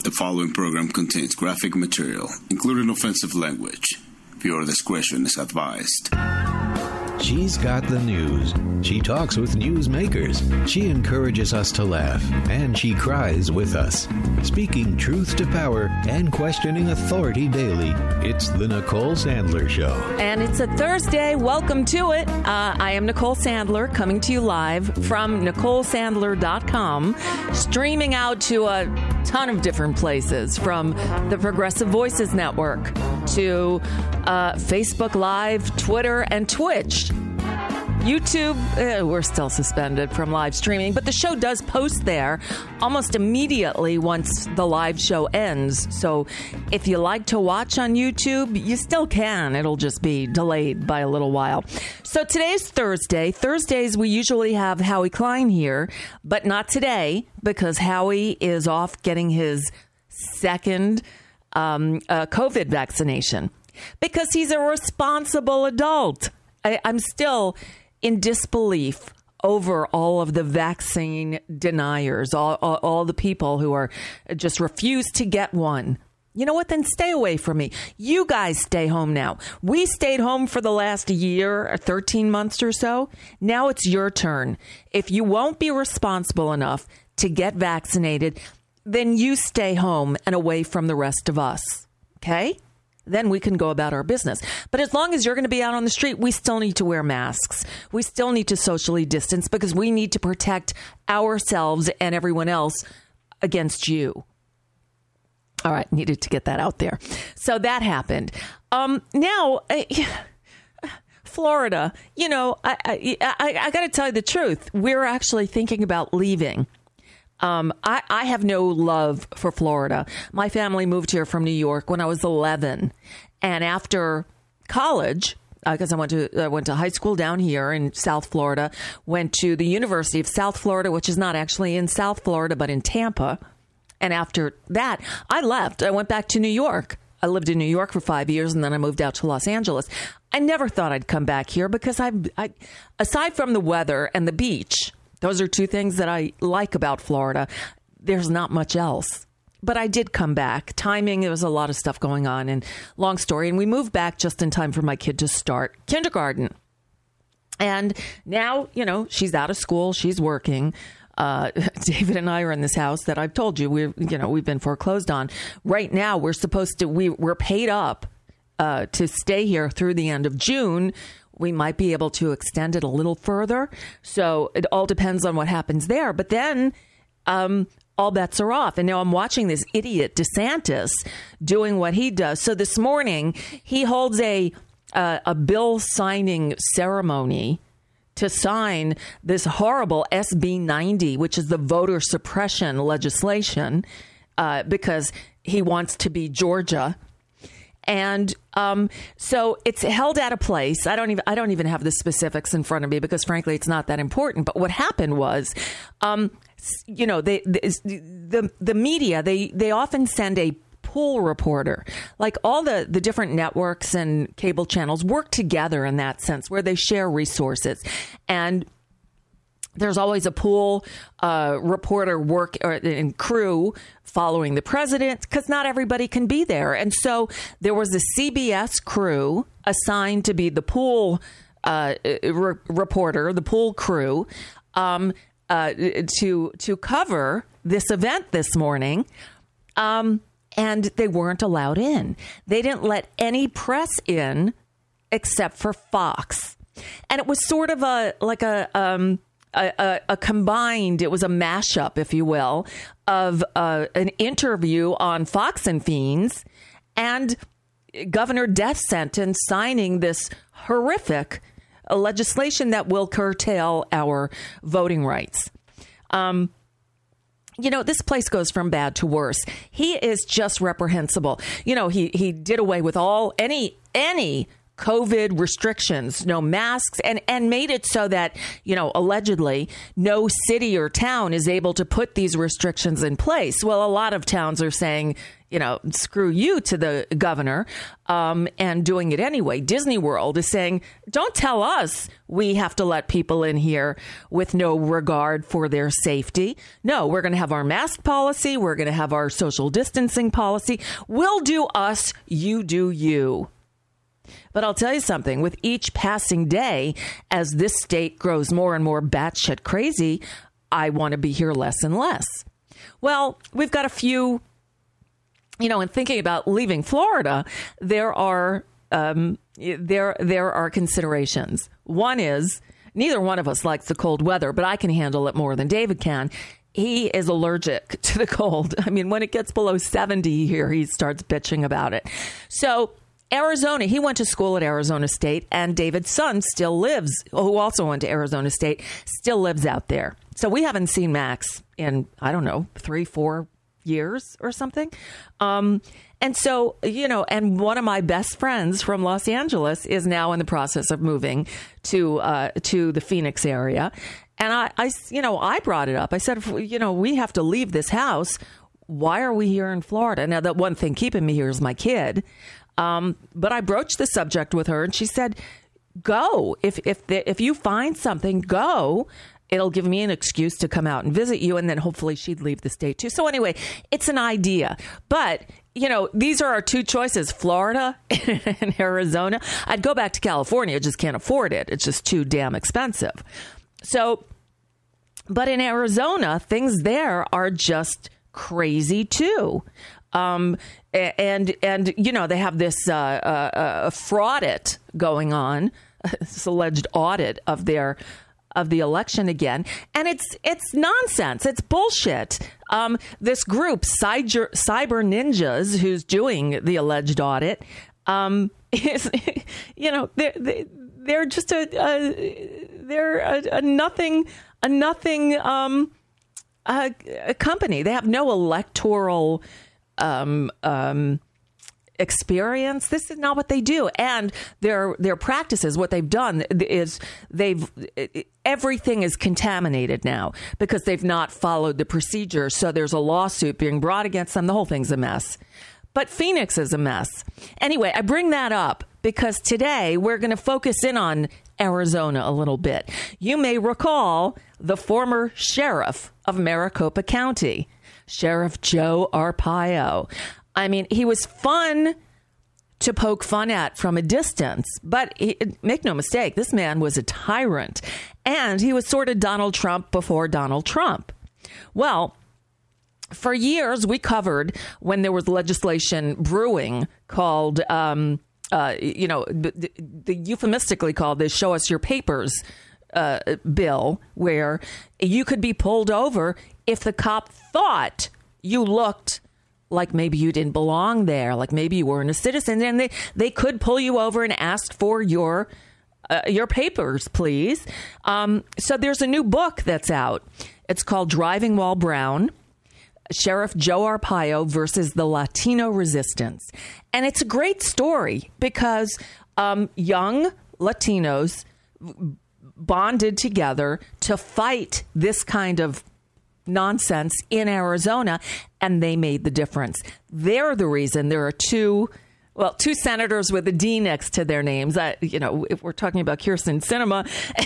The following program contains graphic material, including offensive language. Viewer discretion is advised. She's got the news. She talks with newsmakers. She encourages us to laugh, and she cries with us. Speaking truth to power and questioning authority daily, it's the Nicole Sandler Show. And it's a Thursday. Welcome to it. I am Nicole Sandler, coming to you live from NicoleSandler.com, streaming out to a ton of different places, from the Progressive Voices Network to Facebook Live, Twitter, and Twitch. YouTube, we're still suspended from live streaming, but the show does post there almost immediately once the live show ends. So if you like to watch on YouTube, you still can. It'll just be delayed by a little while. So today's Thursday. Thursdays, we usually have Howie Klein here, but not today because Howie is off getting his second COVID vaccination because he's a responsible adult. I'm still in disbelief over all of the vaccine deniers, all the people who are just refuse to get one. You know what? Then stay away from me. You guys stay home now. We stayed home for the last year or 13 months or so. Now it's your turn. If you won't be responsible enough to get vaccinated, then you stay home and away from the rest of us. Okay? Then we can go about our business. But as long as you're going to be out on the street, we still need to wear masks. We still need to socially distance because we need to protect ourselves and everyone else against you. All right. Needed to get that out there. So that happened. Now, Florida, you know, I got to tell you the truth. We're actually thinking about leaving. I have no love for Florida. My family moved here from New York when I was 11. And after college, because I went to high school down here in South Florida, went to the University of South Florida, which is not actually in South Florida, but in Tampa. And after that, I left. I went back to New York. I lived in New York for 5 years, and then I moved out to Los Angeles. I never thought I'd come back here because I aside from the weather and the beach, those are two things that I like about Florida. There's not much else. But I did come back. Timing, there was a lot of stuff going on, and long story. And we moved back just in time for my kid to start kindergarten. And now, you know, she's out of school. She's working. David and I are in this house that I've told you we've been foreclosed on. Right now, we're paid up to stay here through the end of June. We might be able to extend it a little further. So it all depends on what happens there. But then all bets are off. And now I'm watching this idiot DeSantis doing what he does. So this morning, he holds a bill signing ceremony to sign this horrible SB 90, which is the voter suppression legislation, because he wants to be Georgia. And so it's held at a place. I don't even have the specifics in front of me because, frankly, it's not that important. But what happened was, you know, the media, they often send a pool reporter. Like all the different networks and cable channels work together in that sense where they share resources. And there's always a pool reporter and crew following the president because not everybody can be there. And so there was a CBS crew assigned to be the pool reporter, the pool crew, to cover this event this morning. And they weren't allowed in. They didn't let any press in except for Fox. And it was sort of a combined, it was a mashup, if you will, of an interview on Fox and Fiends and Governor Death Sentence signing this horrific legislation that will curtail our voting rights. You know, this place goes from bad to worse. He is just reprehensible. You know, he did away with any COVID restrictions, no masks, and made it so that, allegedly no city or town is able to put these restrictions in place. Well, a lot of towns are saying, screw you to the governor, and doing it anyway. Disney World is saying, don't tell us we have to let people in here with no regard for their safety. No, we're going to have our mask policy. We're going to have our social distancing policy. We'll do us, you do you. But I'll tell you something, with each passing day, as this state grows more and more batshit crazy, I want to be here less and less. Well, we've got a few, in thinking about leaving Florida, there are considerations. One is, neither one of us likes the cold weather, but I can handle it more than David can. He is allergic to the cold. I mean, when it gets below 70 here, he starts bitching about it. So Arizona, he went to school at Arizona State, and David's son still lives, who also went to Arizona State, still lives out there. So we haven't seen Max in, 3-4 years or something. And so, and one of my best friends from Los Angeles is now in the process of moving to the Phoenix area. And I brought it up. I said, we have to leave this house. Why are we here in Florida? Now, the one thing keeping me here is my kid. But I broached the subject with her, and she said, go. If you find something, go. It'll give me an excuse to come out and visit you, and then hopefully she'd leave the state too. So anyway, it's an idea. But, these are our two choices, Florida and Arizona. I'd go back to California, just can't afford it. It's just too damn expensive. So, but in Arizona, things there are just crazy too. And they have this fraud going on, this alleged audit of the election again, and it's nonsense. It's bullshit. This group, Cyber Ninjas, who's doing the alleged audit, is they're just a nothing company. They have no electoral experience. This is not what they do. And their practices, what they've done is everything is contaminated now because they've not followed the procedure. So there's a lawsuit being brought against them. The whole thing's a mess. But Phoenix is a mess. Anyway, I bring that up because today we're going to focus in on Arizona a little bit. You may recall the former sheriff of Maricopa County, Sheriff Joe Arpaio. I mean, he was fun to poke fun at from a distance, but make no mistake, this man was a tyrant, and he was sort of Donald Trump before Donald Trump. Well, for years, we covered when there was legislation brewing called, the euphemistically called the Show Us Your Papers bill, where you could be pulled over if the cop thought you looked like maybe you didn't belong there, like maybe you weren't a citizen, and they could pull you over and ask for your papers, please. So there's a new book that's out. It's called Driving While Brown, Sheriff Joe Arpaio versus the Latino Resistance. And it's a great story because young Latinos bonded together to fight this kind of nonsense in Arizona, and they made the difference. They're the reason there are two senators with a D next to their names. If we're talking about Kyrsten Sinema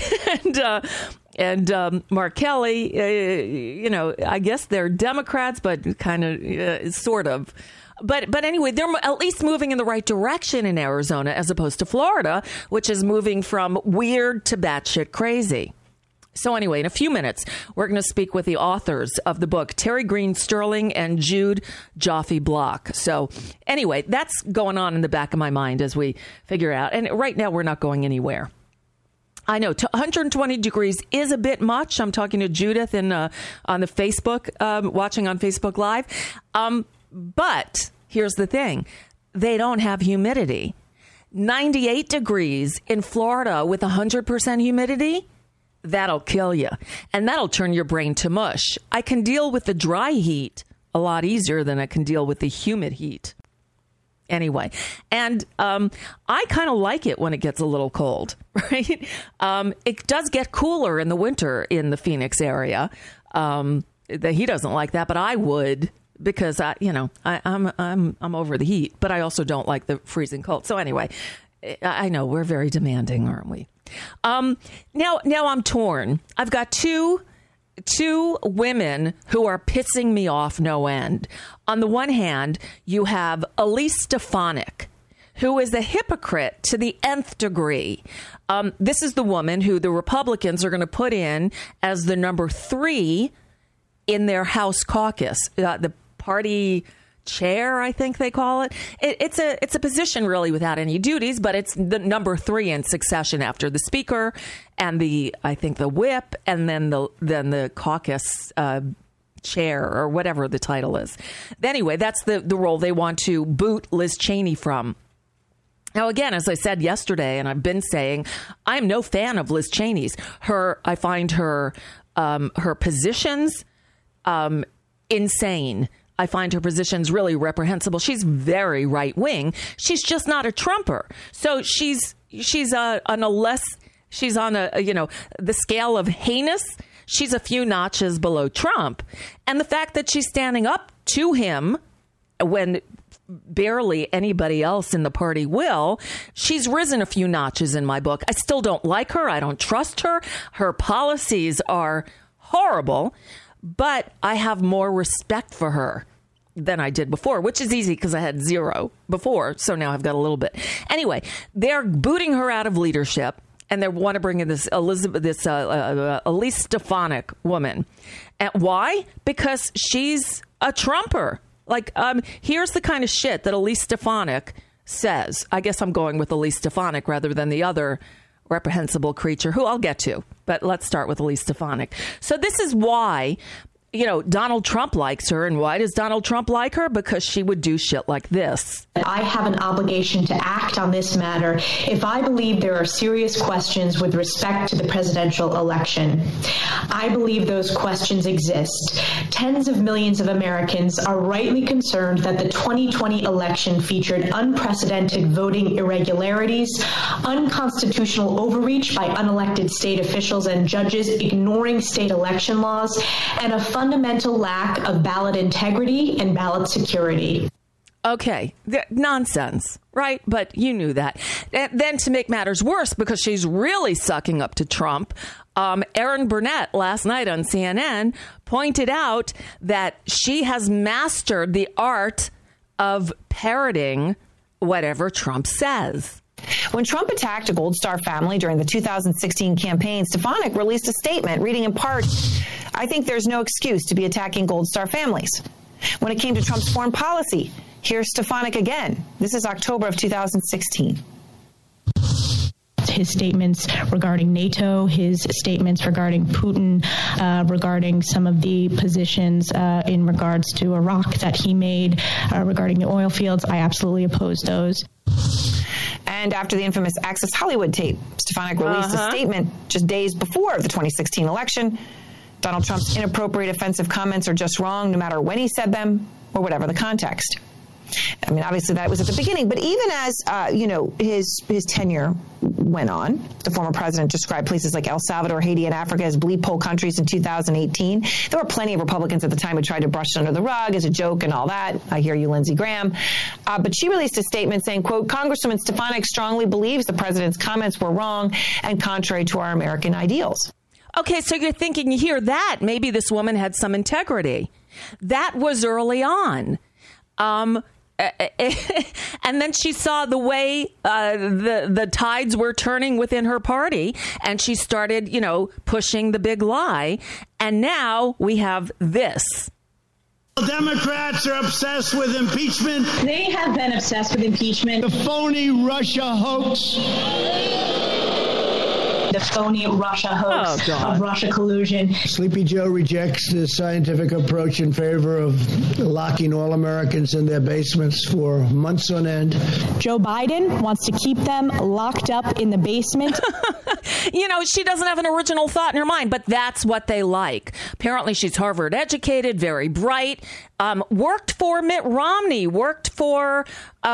and Mark Kelly, I guess they're Democrats, but kind of, sort of. But anyway, they're at least moving in the right direction in Arizona as opposed to Florida, which is moving from weird to batshit crazy. So anyway, in a few minutes, we're going to speak with the authors of the book, Terry Green Sterling and Jude Joffe Block. So anyway, that's going on in the back of my mind as we figure out. And right now, we're not going anywhere. I know 120 degrees is a bit much. I'm talking to Judith on the Facebook, watching on Facebook Live. But here's the thing. They don't have humidity. 98 degrees in Florida with 100% humidity. That'll kill you, and that'll turn your brain to mush. I can deal with the dry heat a lot easier than I can deal with the humid heat. Anyway, and I kind of like it when it gets a little cold, right? It does get cooler in the winter in the Phoenix area. He doesn't like that, but I would, because I'm over the heat, but I also don't like the freezing cold. So anyway, I know we're very demanding, aren't we? Now I'm torn. I've got two women who are pissing me off no end. On the one hand, you have Elise Stefanik, who is a hypocrite to the nth degree. This is the woman who the Republicans are going to put in as the number 3 in their House caucus, the party chair, I think they call it. It's a position really without any duties, but it's the number 3 in succession after the speaker and I think the whip, and then the caucus chair, or whatever the title is. Anyway, that's the role they want to boot Liz Cheney from. Now, again, as I said yesterday, and I've been saying, I'm no fan of Liz Cheney's. I find her positions insane. I find her positions really reprehensible. She's very right wing. She's just not a Trumper. So she's on the scale of heinous. She's a few notches below Trump. And the fact that she's standing up to him when barely anybody else in the party will, she's risen a few notches in my book. I still don't like her. I don't trust her. Her policies are horrible, but I have more respect for her than I did before, which is easy because I had 0 before. So now I've got a little bit. Anyway, they're booting her out of leadership. And they want to bring in this Elise Stefanik woman. And why? Because she's a Trumper. Here's the kind of shit that Elise Stefanik says. I guess I'm going with Elise Stefanik rather than the other reprehensible creature, who I'll get to. But let's start with Elise Stefanik. So this is why, Donald Trump likes her. And why does Donald Trump like her? Because she would do shit like this. I have an obligation to act on this matter if I believe there are serious questions with respect to the presidential election. I believe those questions exist. Tens of millions of Americans are rightly concerned that the 2020 election featured unprecedented voting irregularities, unconstitutional overreach by unelected state officials and judges ignoring state election laws, and a fundamental lack of ballot integrity and ballot security. Okay, nonsense, right? But you knew that. Then to make matters worse, because she's really sucking up to Trump, Erin Burnett last night on CNN pointed out that she has mastered the art of parroting whatever Trump says. When Trump attacked a Gold Star family during the 2016 campaign, Stefanik released a statement reading in part, "I think there's no excuse to be attacking Gold Star families." When it came to Trump's foreign policy, here's Stefanik again. This is October of 2016. His statements regarding NATO, his statements regarding Putin, regarding some of the positions in regards to Iraq that he made regarding the oil fields, I absolutely oppose those. And after the infamous Access Hollywood tape, Stefanik released a statement just days before the 2016 election. Donald Trump's inappropriate, offensive comments are just wrong, no matter when he said them or whatever the context. I mean, obviously that was at the beginning, but even as, his tenure went on, the former president described places like El Salvador, Haiti, and Africa as bleep hole countries in 2018. There were plenty of Republicans at the time who tried to brush it under the rug as a joke and all that. I hear you, Lindsey Graham. But she released a statement saying, quote, "Congresswoman Stefanik strongly believes the president's comments were wrong and contrary to our American ideals." Okay, so you're thinking, you hear that, maybe this woman had some integrity. That was early on. And then she saw the way the tides were turning within her party, and she started, pushing the big lie. And now we have this. Democrats are obsessed with impeachment. They have been obsessed with impeachment. The phony Russia hoax. The phony Russia hoax of Russia collusion. Sleepy Joe rejects the scientific approach in favor of locking all Americans in their basements for months on end. Joe Biden wants to keep them locked up in the basement. She doesn't have an original thought in her mind, but that's what they like. Apparently, she's Harvard educated, very bright, worked for Mitt Romney, worked for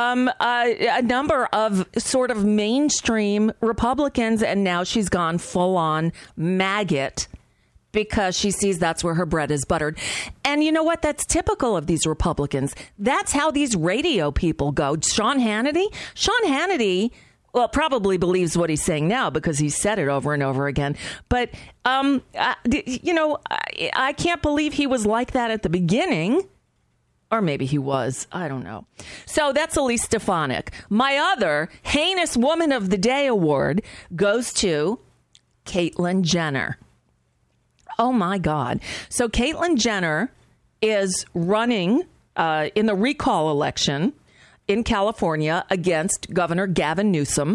a number of sort of mainstream Republicans, and now she's gone full on maggot because she sees that's where her bread is buttered. And you know what? That's typical of these Republicans. That's how these radio people go. Sean Hannity, well, probably believes what he's saying now because he said it over and over again. But, I can't believe he was like that at the beginning. Or maybe he was. I don't know. So that's Elise Stefanik. My other Heinous Woman of the Day award goes to Caitlyn Jenner. Oh, my God. So Caitlyn Jenner is running in the recall election in California against Governor Gavin Newsom.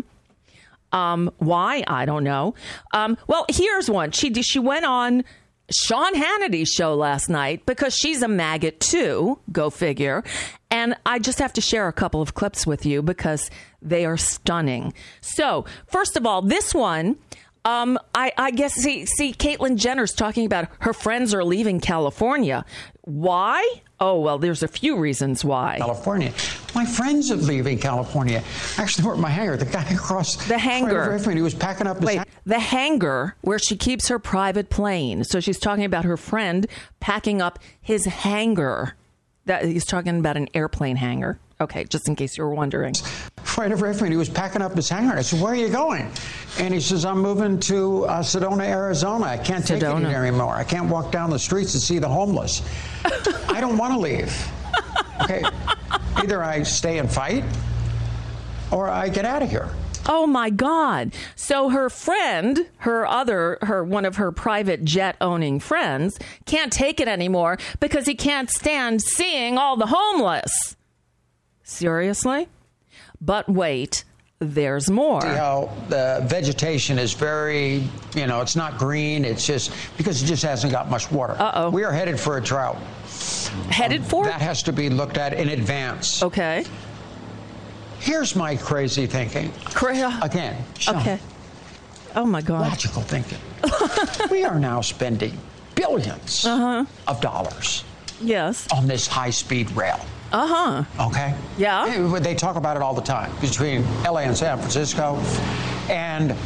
Why? I don't know. Well, here's one. She went on Sean Hannity's show last night because she's a maggot, too. Go figure. And I just have to share a couple of clips with you because they are stunning. So, first of all, this one... I guess, see, Caitlyn Jenner's talking about her friends are leaving California. Why? Oh, well, there's a few reasons why. California. My friends are leaving California. Actually, were at my hangar. The guy across the hangar. He was packing up his the hangar where she keeps her private plane. So she's talking about her friend packing up his hangar. That he's talking about an airplane hangar. Okay, just in case you were wondering. Right over me, he was packing up his hangar. I said, "Where are you going?" And he says, "I'm moving to Sedona, Arizona. I can't take it anymore. I can't walk down the streets and see the homeless. I don't want to leave." Okay, either I stay and fight, or I get out of here. Oh my God. So her friend, one of her private jet owning friends, can't take it anymore because he can't stand seeing all the homeless. Seriously? But wait, there's more. See how the vegetation is very, it's not green. It's just because it just hasn't got much water. Uh-oh. We are headed for a drought. Headed for? That has to be looked at in advance. Okay. Here's my crazy thinking. Again. Sean, okay. Oh, my God. Logical thinking. We are now spending billions of dollars on this high-speed rail. Okay? Yeah. They talk about it all the time between LA and San Francisco. And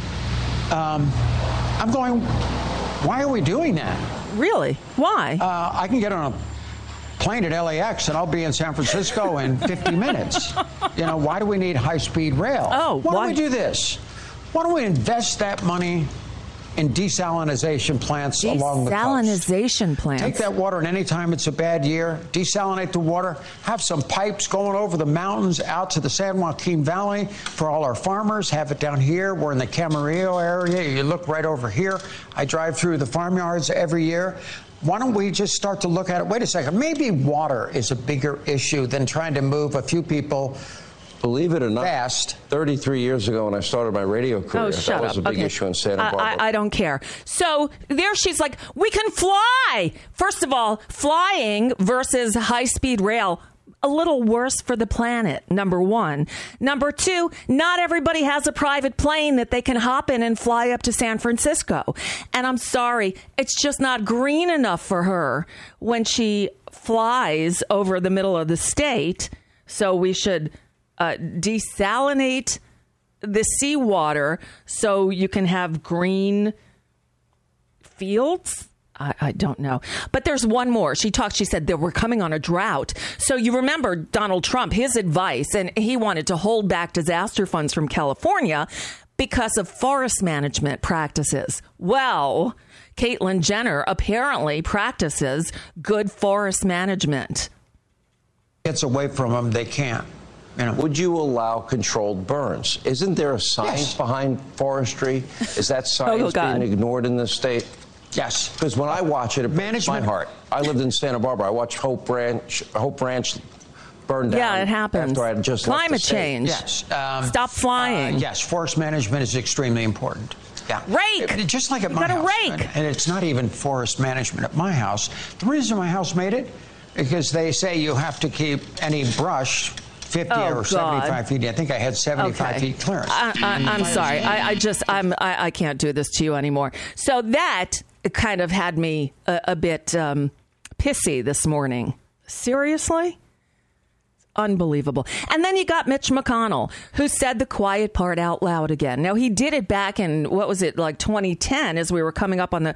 I'm going, why are we doing that? Really? Why? I can get on a plane at LAX and I'll be in San Francisco in 50 minutes. Why do we need high-speed rail? Why don't we do this? Why don't we invest that money in desalination plants along the coast? Desalination plants. Take that water, and anytime it's a bad year, desalinate the water, have some pipes going over the mountains out to the San Joaquin Valley for all our farmers, have it down here. We're in the Camarillo area. You look right over here. I drive through the farmyards every year. Why don't we just start to look at it? Wait a second. Maybe water is a bigger issue than trying to move a few people. Believe it or not, fast. 33 years ago when I started my radio career, that was a big issue in Santa Barbara. I don't care. So there she's like, we can fly. First of all, flying versus high-speed rail, a little worse for the planet, number one. Number two, not everybody has a private plane that they can hop in and fly up to San Francisco. And I'm sorry, it's just not green enough for her when she flies over the middle of the state. So we should desalinate the seawater so you can have green fields. I don't know. But there's one more. She said that we're coming on a drought. So you remember Donald Trump, his advice, and he wanted to hold back disaster funds from California because of forest management practices. Well, Caitlyn Jenner apparently practices good forest management. Gets away from them, they can't. Would you allow controlled burns? Isn't there a science behind forestry? Is that science being ignored in this state? Yes. Because when I watch it, it breaks my heart. I lived in Santa Barbara. I watched Hope Ranch burn down. Yeah, it happens. After I had just climate change. Yes. Stop flying. Yes, forest management is extremely important. Yeah. Rake. Just like at my house. Rake. And it's not even forest management at my house. The reason my house made it, because they say you have to keep any brush 50 or 75 feet. I think I had 75 feet clearance. I'm sorry. I can't do this to you anymore. So that kind of had me a bit pissy this morning. Seriously? Unbelievable. And then you got Mitch McConnell, who said the quiet part out loud again. Now, he did it back in, what was it, like 2010, as we were coming up on the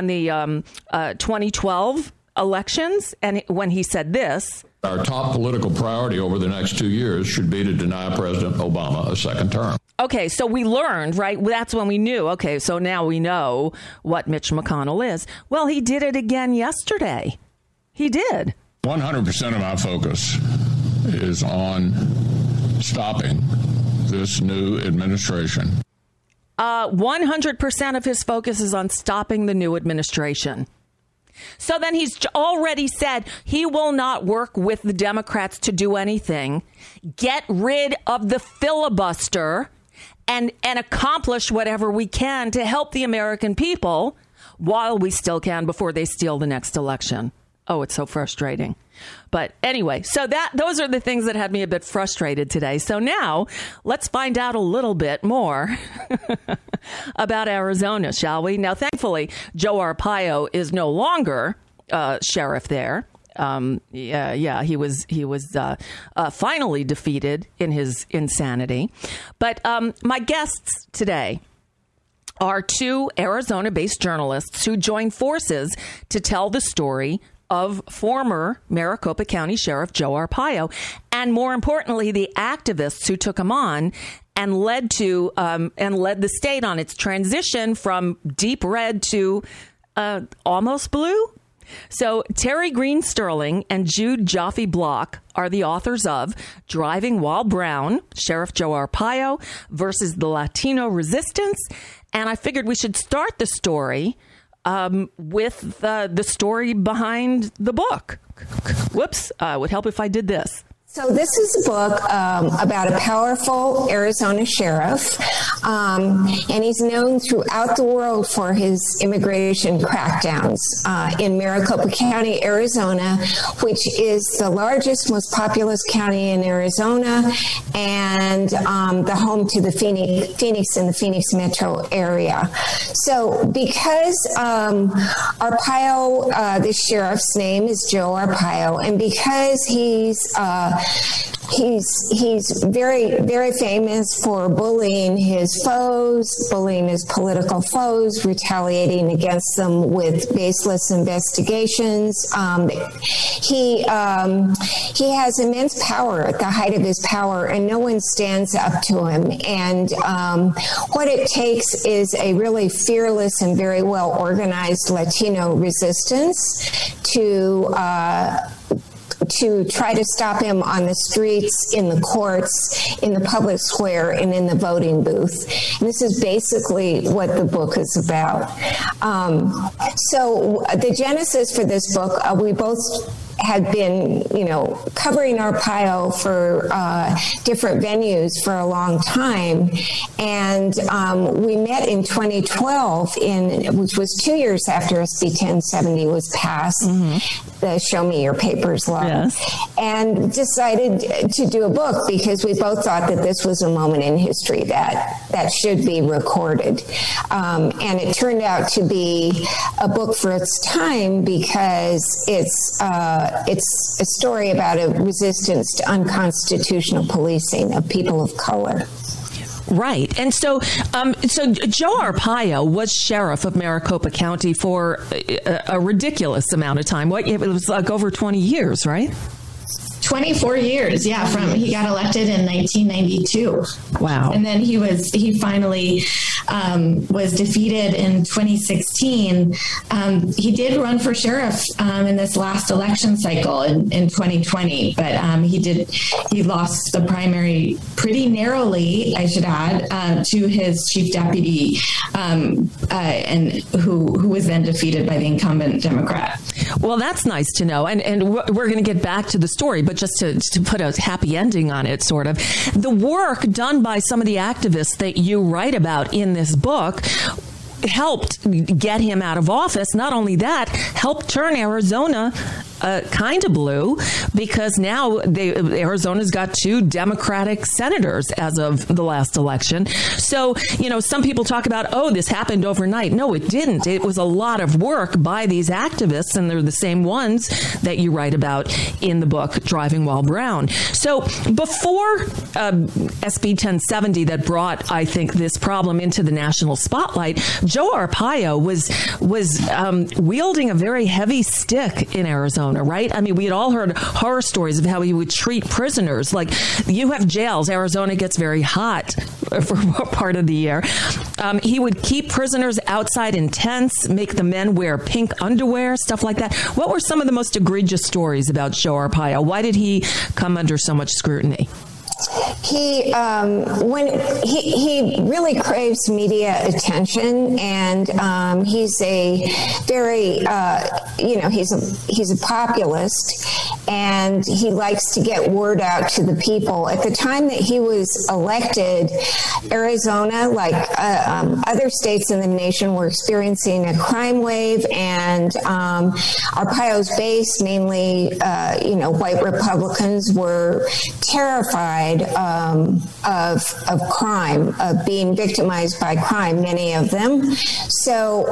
2012 elections. And when he said this: our top political priority over the next 2 years should be to deny President Obama a second term. Okay, so we learned, right? That's when we knew. Okay, so now we know what Mitch McConnell is. Well, he did it again yesterday. He did. 100% of my focus is on stopping this new administration. 100% of his focus is on stopping the new administration. So then he's already said he will not work with the Democrats to do anything, get rid of the filibuster, and accomplish whatever we can to help the American people while we still can before they steal the next election. Oh, it's so frustrating. But anyway, so those are the things that had me a bit frustrated today. So now let's find out a little bit more about Arizona, shall we? Now, thankfully, Joe Arpaio is no longer sheriff there. He was finally defeated in his insanity. But my guests today are two Arizona-based journalists who joined forces to tell the story of former Maricopa County Sheriff Joe Arpaio, and more importantly, the activists who took him on and led the state on its transition from deep red to almost blue. So Terry Green Sterling and Jude Jaffe Block are the authors of Driving While Brown, Sheriff Joe Arpaio versus the Latino Resistance. And I figured we should start the story with the story behind the book. Whoops, would help if I did this. So this is a book about a powerful Arizona sheriff, and he's known throughout the world for his immigration crackdowns in Maricopa County, Arizona, which is the largest, most populous county in Arizona, and the home to the Phoenix and the Phoenix metro area. So because Arpaio, the sheriff's name is Joe Arpaio, and because he's very, very famous for bullying his political foes, retaliating against them with baseless investigations. He has immense power at the height of his power, and no one stands up to him. And what it takes is a really fearless and very well organized Latino resistance to try to stop him on the streets, in the courts, in the public square, and in the voting booth. And this is basically what the book is about. So the genesis for this book, we both had been, covering Arpaio for different venues for a long time. And we met in 2012, which was 2 years after SB 1070 was passed, the Show Me Your Papers law, and decided to do a book because we both thought that this was a moment in history that should be recorded. And it turned out to be a book for its time because it's a story about a resistance to unconstitutional policing of people of color. Right. And so Joe Arpaio was sheriff of Maricopa County for a ridiculous amount of time. It was like over 20 years, right? 24 years, yeah. He got elected in 1992. Wow. And then he finally was defeated in 2016. He did run for sheriff in this last election cycle in 2020, but he lost the primary pretty narrowly, I should add, to his chief deputy, and who was then defeated by the incumbent Democrat. Well, that's nice to know. And we're going to get back to the story, but just to put a happy ending on it, sort of, the work done by some of the activists that you write about in this book helped get him out of office. Not only that, helped turn Arizona kind of blue, because now Arizona's got 2 Democratic senators as of the last election. So, some people talk about, this happened overnight. No, it didn't. It was a lot of work by these activists, and they're the same ones that you write about in the book, Driving While Brown. So before SB 1070 that brought, I think, this problem into the national spotlight, Joe Arpaio was wielding a very heavy stick in Arizona, right? I mean, we had all heard horror stories of how he would treat prisoners. Like, you have jails. Arizona gets very hot for part of the year. He would keep prisoners outside in tents, make the men wear pink underwear, stuff like that. What were some of the most egregious stories about Joe Arpaio? Why did he come under so much scrutiny? He really craves media attention, and he's a very he's a populist, and he likes to get word out to the people. At the time that he was elected, Arizona, like other states in the nation, were experiencing a crime wave, and Arpaio's base, mainly white Republicans, were terrified of crime, of being victimized by crime, many of them. So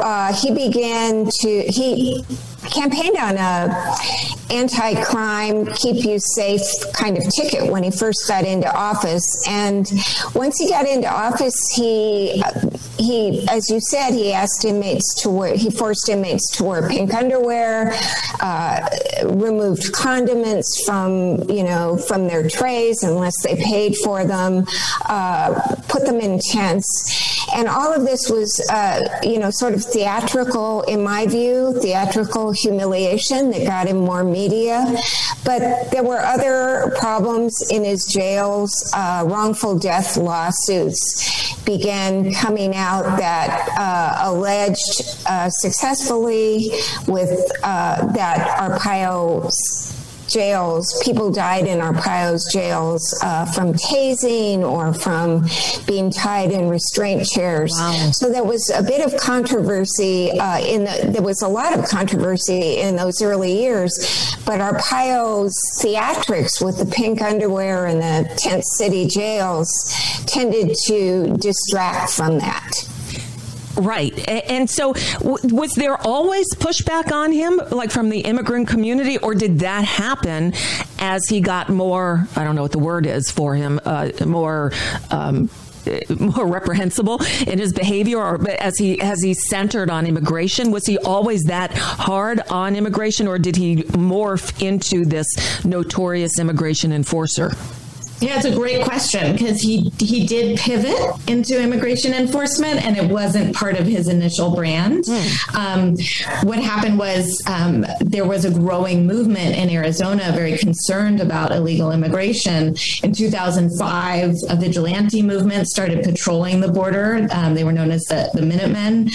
he campaigned on a anti-crime, keep you safe kind of ticket when he first got into office. And once he got into office, he, as you said, he forced inmates to wear pink underwear, removed condiments from their trays unless they paid for them, put them in tents. And all of this was, sort of theatrical, in my view, theatrical humiliation that got him more media. But there were other problems in his jails. Wrongful death lawsuits began coming out that alleged successfully that Arpaio's jails, people died in Arpaio's jails from tasing or from being tied in restraint chairs. Wow. So there was a bit of controversy there was a lot of controversy in those early years, but Arpaio's theatrics with the pink underwear and the tent city jails tended to distract from that. Right. And so was there always pushback on him, like from the immigrant community, or did that happen as he got more, I don't know what the word is for him, more reprehensible in his behavior, or as he centered on immigration? Was he always that hard on immigration, or did he morph into this notorious immigration enforcer? Yeah, it's a great question, because he did pivot into immigration enforcement, and it wasn't part of his initial brand. What happened was there was a growing movement in Arizona very concerned about illegal immigration. In 2005, a vigilante movement started patrolling the border. They were known as the Minutemen.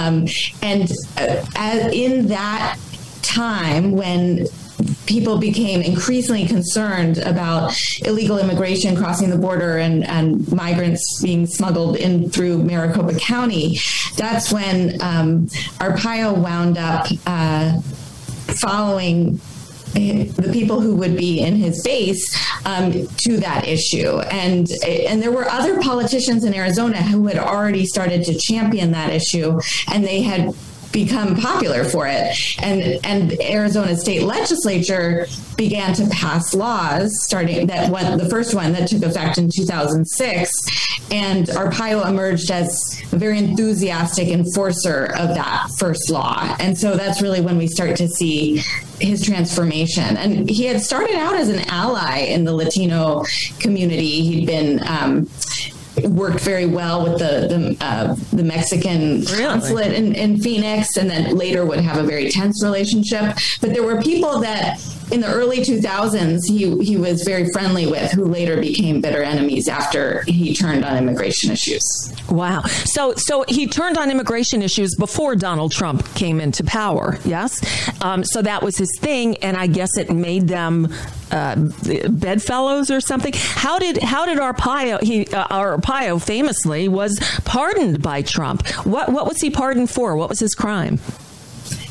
In that time, when people became increasingly concerned about illegal immigration crossing the border and migrants being smuggled in through Maricopa County, that's when Arpaio wound up following the people who would be in his base to that issue. And there were other politicians in Arizona who had already started to champion that issue, and they had become popular for it. And Arizona's state legislature began to pass laws, the first one that took effect in 2006. And Arpaio emerged as a very enthusiastic enforcer of that first law. And so that's really when we start to see his transformation. And he had started out as an ally in the Latino community. He'd been worked very well with the Mexican consulate in Phoenix, and then later would have a very tense relationship. But there were people that in the early 2000s he was very friendly with, who later became bitter enemies after he turned on immigration issues. Wow. So he turned on immigration issues before Donald Trump came into power, yes? So that was his thing, and I guess it made them bedfellows or something. How did Arpaio, Arpaio famously was pardoned by Trump. What was he pardoned for? What was his crime?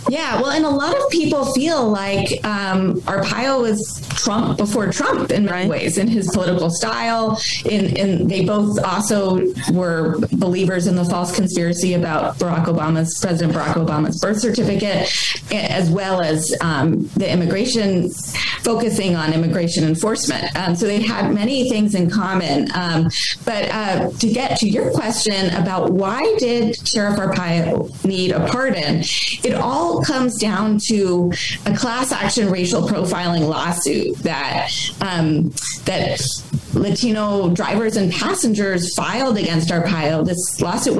Yeah, well, and a lot of people feel like Arpaio was Trump before Trump in many ways in his political style. They both also were believers in the false conspiracy about President Barack Obama's birth certificate, as well as the immigration, focusing on immigration enforcement. So they had many things in common. But to get to your question about why did Sheriff Arpaio need a pardon, it all comes down to a class action racial profiling lawsuit that Latino drivers and passengers filed against Arpaio. This lawsuit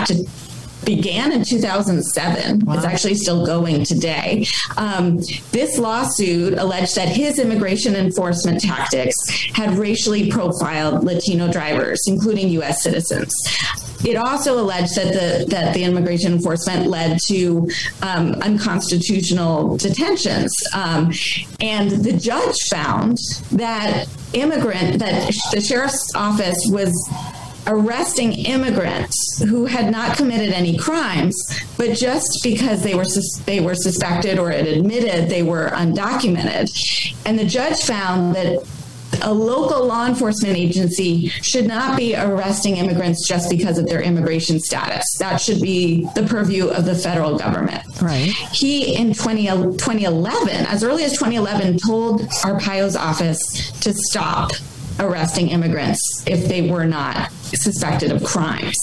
began in 2007. Wow. It's actually still going today. This lawsuit alleged that his immigration enforcement tactics had racially profiled Latino drivers, including U.S. citizens. It also alleged that the immigration enforcement led to unconstitutional detentions. And the judge found that the sheriff's office was arresting immigrants who had not committed any crimes, but just because they were suspected or had admitted they were undocumented. And the judge found that a local law enforcement agency should not be arresting immigrants just because of their immigration status. That should be the purview of the federal government. Right. He, in 2011, as early as 2011, told Arpaio's office to stop arresting immigrants if they were not suspected of crimes.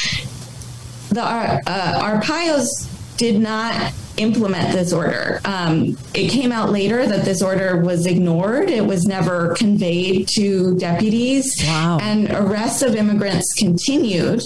The Arpaios did not implement this order. It came out later that this order was ignored. It was never conveyed to deputies. Wow. And arrests of immigrants continued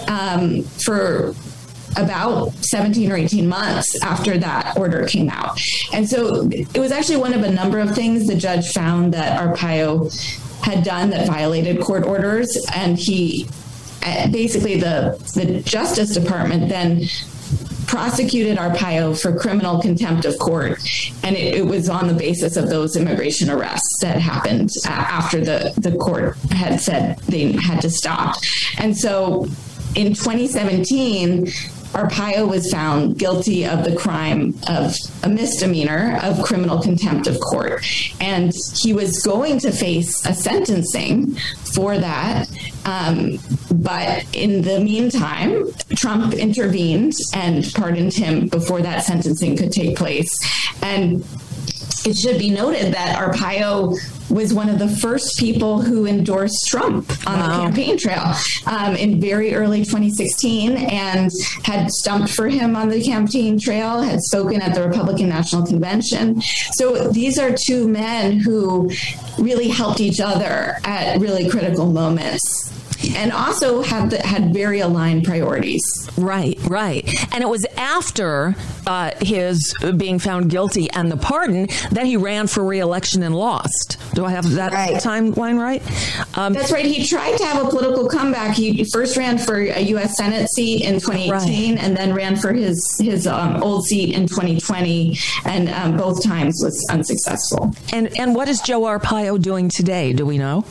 for about 17 or 18 months after that order came out. And so it was actually one of a number of things the judge found that Arpaio had done that violated court orders. And he basically, the Justice Department then prosecuted Arpaio for criminal contempt of court. And it was on the basis of those immigration arrests that happened after the court had said they had to stop. And so in 2017, Arpaio was found guilty of the crime of a misdemeanor of criminal contempt of court. And he was going to face a sentencing for that. But in the meantime, Trump intervened and pardoned him before that sentencing could take place. And it should be noted that Arpaio was one of the first people who endorsed Trump on the campaign trail in very early 2016 and had stumped for him on the campaign trail, had spoken at the Republican National Convention. So these are two men who really helped each other at really critical moments. And also had very aligned priorities. Right. And it was after his being found guilty and the pardon that he ran for re-election and lost. Do I have that timeline right? That's right. He tried to have a political comeback. He first ran for a U.S. Senate seat in 2018 and then ran for his old seat in 2020, and both times was unsuccessful. And what is Joe Arpaio doing today? Do we know?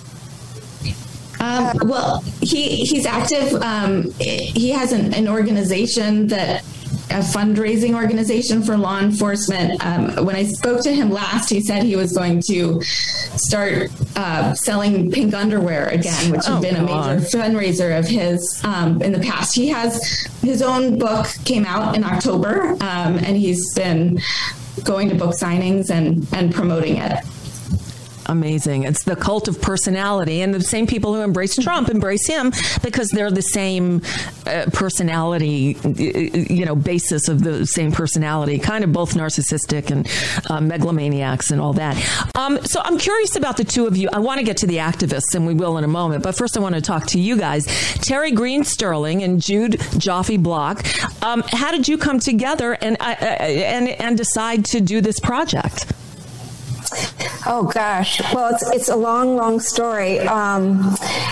Well, he's active. He has an organization a fundraising organization for law enforcement. When I spoke to him last, he said he was going to start selling pink underwear again, which had been a major fundraiser of his in the past. He has his own book came out in October, and he's been going to book signings and promoting it. Amazing. It's the cult of personality, and the same people who embrace Trump embrace him because they're the same personality, basis of the same personality, kind of both narcissistic and megalomaniacs and all that. So I'm curious about the two of you. I want to get to the activists, and we will in a moment, but first I want to talk to you guys. Terry Green Sterling and Jude Joffe Block. How did you come together and decide to do this project? Oh, gosh. Well, it's a long, long story.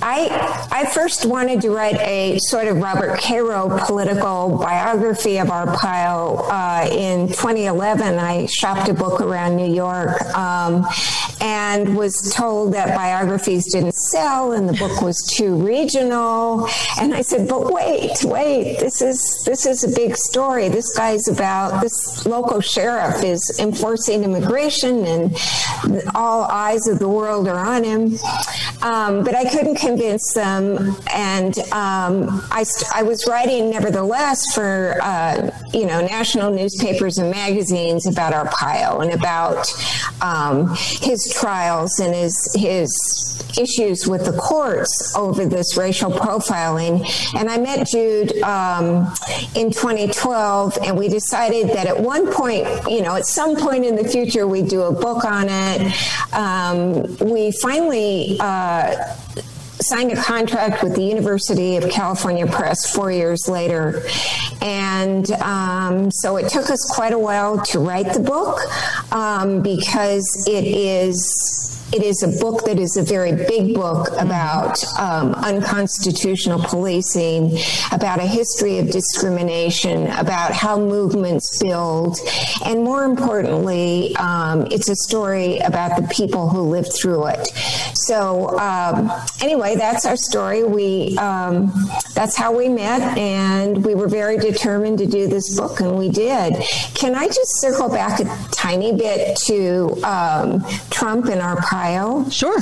I first wanted to write a sort of Robert Caro political biography of Arpaio. In 2011, I shopped a book around New York and was told that biographies didn't sell and the book was too regional. And I said, but wait, this is a big story. This local sheriff is enforcing immigration and all eyes of the world are on him. But I couldn't convince them. And I was writing nevertheless for, national newspapers and magazines about Arpaio and about his trials and his issues with the courts over this racial profiling. And I met Jude in 2012, and we decided that at one point, at some point in the future, we'd do a book on it. We finally signed a contract with the University of California Press 4 years later. And so it took us quite a while to write the book because it is a book that is a very big book about unconstitutional policing, about a history of discrimination, about how movements build, and more importantly, it's a story about the people who lived through it. So anyway, that's our story. That's how we met, and we were very determined to do this book, and we did. Can I just circle back a tiny bit to Trump and Arpaio? Sure.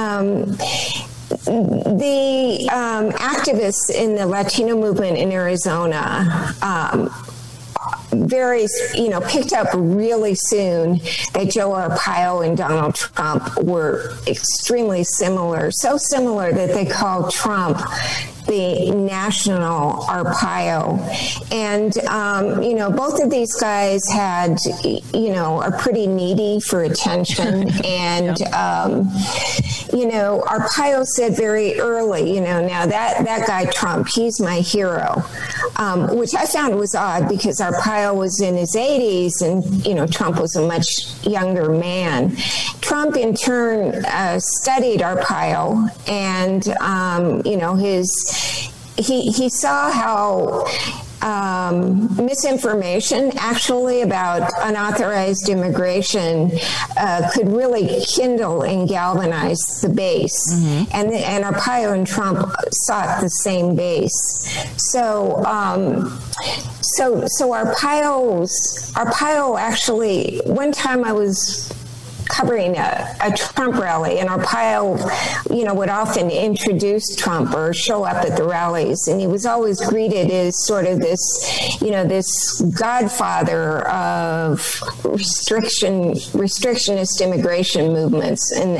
The activists in the Latino movement in Arizona picked up really soon that Joe Arpaio and Donald Trump were extremely similar, so similar that they called Trump the national Arpaio. And, both of these guys are pretty needy for attention. And, Arpaio said very early, now that guy Trump, he's my hero, which I found was odd because Arpaio was in his 80s and, Trump was a much younger man. Trump, in turn, studied Arpaio and, he saw how misinformation actually about unauthorized immigration could really kindle and galvanize the base. Mm-hmm. And Arpaio and Trump sought the same base. So Arpaio actually, one time I was covering a Trump rally, and Arpaio, would often introduce Trump or show up at the rallies, and he was always greeted as sort of this, this godfather of restrictionist immigration movements. And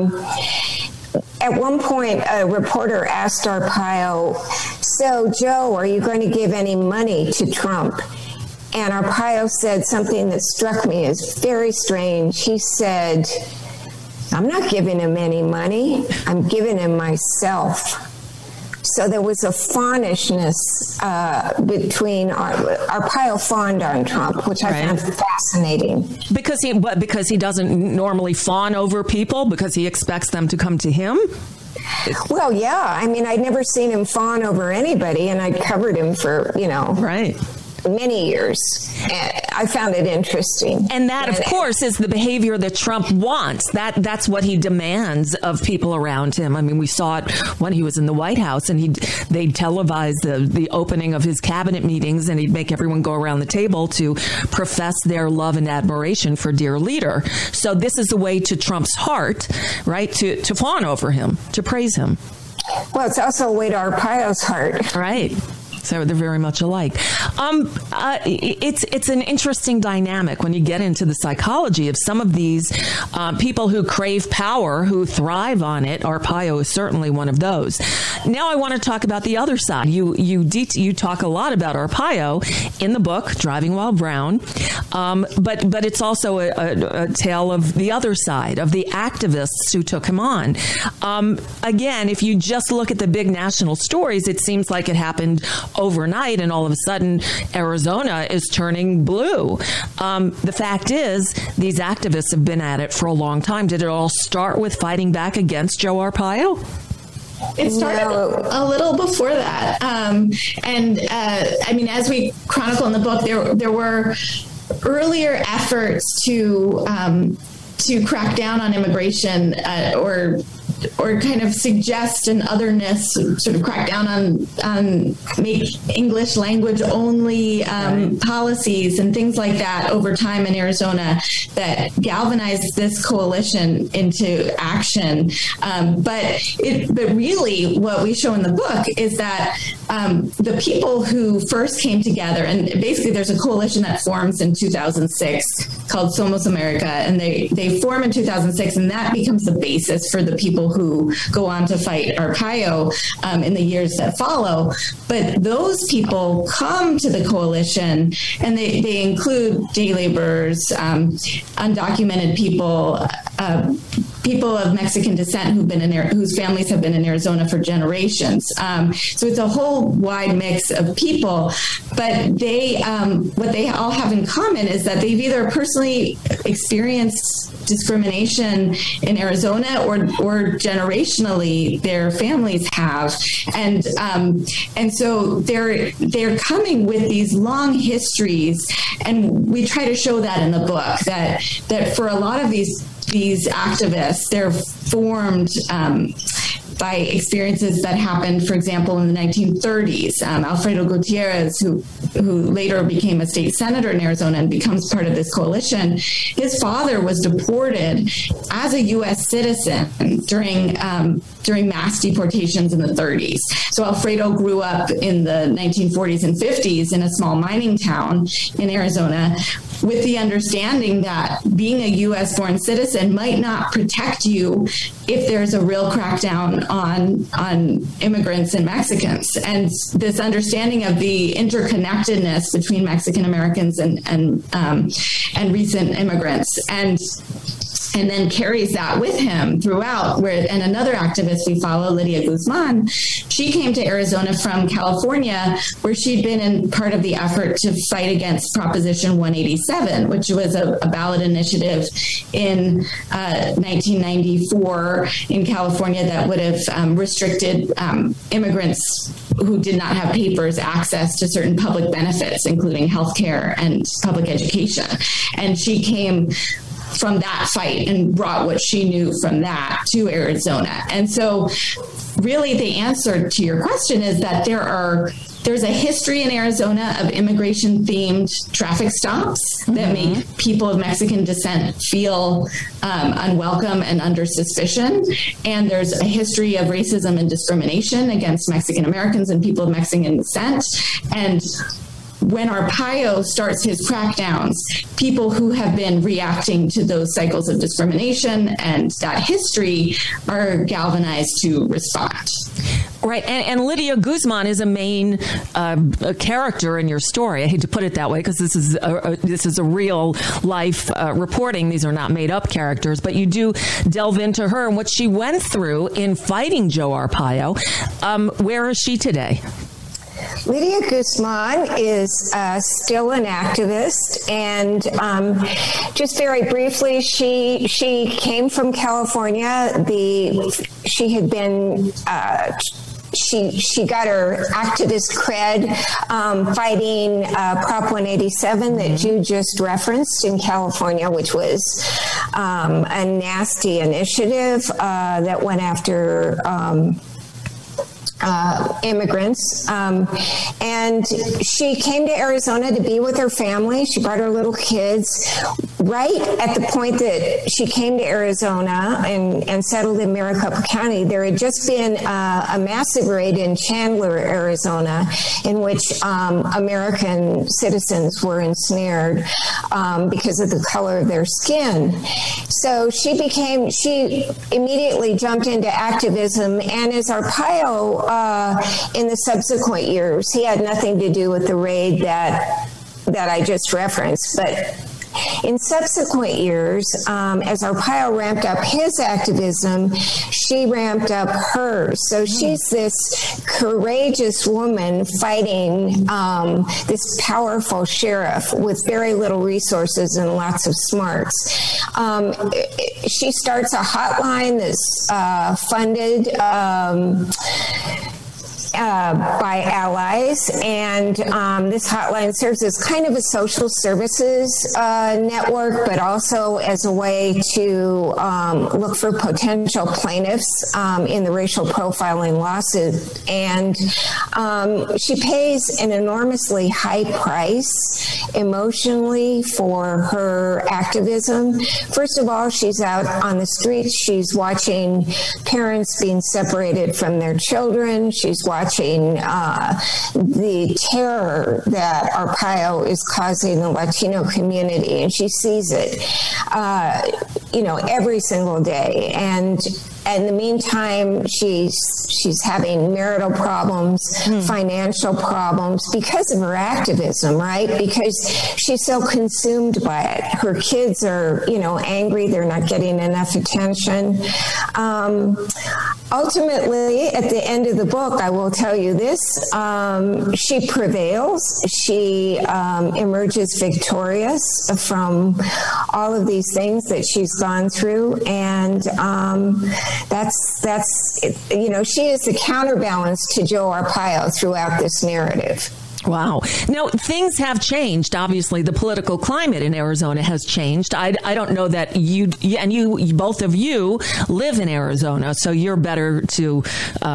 at one point, a reporter asked Arpaio, "So, Joe, are you going to give any money to Trump?" And Arpaio said something that struck me as very strange. He said, "I'm not giving him any money. I'm giving him myself." So there was a fawnishness between Arpaio fawned on Trump, which I found fascinating. Because he doesn't normally fawn over people, because he expects them to come to him? Well, yeah. I mean, I'd never seen him fawn over anybody, and I'd covered him for, Right. many years. I found it interesting. And that, of course, is the behavior that Trump wants. That's what he demands of people around him. I mean, we saw it when he was in the White House, and they'd televise the opening of his cabinet meetings, and he'd make everyone go around the table to profess their love and admiration for dear leader. So this is a way to Trump's heart, right, to fawn over him, to praise him. Well, it's also a way to Arpaio's heart. Right. So they're very much alike. It's an interesting dynamic when you get into the psychology of some of these people who crave power, who thrive on it. Arpaio is certainly one of those. Now I want to talk about the other side. You talk a lot about Arpaio in the book, Driving While Brown, but it's also a tale of the other side, of the activists who took him on. Again, if you just look at the big national stories, it seems like it happened overnight, and all of a sudden Arizona is turning blue. The fact is, these activists have been at it for a long time. Did it all start with fighting back against Joe Arpaio? It started a little before that. As we chronicle in the book, there were earlier efforts to crack down on immigration or kind of suggest an otherness, sort of crack down on make English language only policies and things like that over time in Arizona that galvanized this coalition into action. But really what we show in the book is that the people who first came together, and basically there's a coalition that forms in 2006 called Somos America, and they form in 2006, and that becomes the basis for the people who go on to fight Arpaio in the years that follow. But those people come to the coalition, and they include day laborers, undocumented people, people of Mexican descent whose families have been in Arizona for generations. So it's a whole wide mix of people, but what they all have in common is that they've either personally experienced discrimination in Arizona or generationally their families have, and so they're coming with these long histories, and we try to show that in the book that for a lot of these activists, they're formed by experiences that happened, for example, in the 1930s. Alfredo Gutierrez, who later became a state senator in Arizona and becomes part of this coalition, his father was deported as a U.S. citizen during mass deportations in the 30s. So Alfredo grew up in the 1940s and 50s in a small mining town in Arizona, with the understanding that being a U.S. born citizen might not protect you if there's a real crackdown on immigrants and Mexicans. And this understanding of the interconnectedness between Mexican Americans and recent immigrants, and then carries that with him throughout. And another activist we follow, Lydia Guzman, she came to Arizona from California, where she'd been in part of the effort to fight against Proposition 187, which was a ballot initiative in 1994 in California that would have restricted immigrants who did not have papers access to certain public benefits, including healthcare and public education. And she came from that fight and brought what she knew from that to Arizona. And so really the answer to your question is that there's a history in Arizona of immigration-themed traffic stops that make people of Mexican descent feel unwelcome and under suspicion. And there's a history of racism and discrimination against Mexican Americans and people of Mexican descent. And when Arpaio starts his crackdowns, people who have been reacting to those cycles of discrimination and that history are galvanized to respond. Right, and Lydia Guzman is a main character in your story. I hate to put it that way because this is a real life reporting. These are not made up characters, but you do delve into her and what she went through in fighting Joe Arpaio. Where is she today? Lydia Guzman is still an activist, and just very briefly, she came from California. She had been. She got her activist cred fighting Prop 187 that you just referenced in California, which was a nasty initiative that went after immigrants. And she came to Arizona to be with her family. She brought her little kids. Right at the point that she came to Arizona and settled in Maricopa County, there had just been a massive raid in Chandler, Arizona, in which American citizens were ensnared because of the color of their skin. So she immediately jumped into activism, and as Arpaio in the subsequent years, he had nothing to do with the raid that I just referenced, but in subsequent years, as Arpaio ramped up his activism, she ramped up hers. So she's this courageous woman fighting this powerful sheriff with very little resources and lots of smarts. She starts a hotline that's funded by allies, and this hotline serves as kind of a social services network, but also as a way to look for potential plaintiffs in the racial profiling lawsuit. And she pays an enormously high price emotionally for her activism. First of all, she's out on the streets. She's watching parents being separated from their children. She's watching the terror that Arpaio is causing the Latino community, and she sees it, every single day. And in the meantime, she's having marital problems, financial problems because of her activism, right? Because she's so consumed by it. Her kids are, angry. They're not getting enough attention. Ultimately, at the end of the book, I will tell you this, she prevails. She emerges victorious from all of these things that she's gone through. And she is the counterbalance to Joe Arpaio throughout this narrative. Wow. Now, things have changed. Obviously, the political climate in Arizona has changed. I don't know that you both of you live in Arizona, so you're better to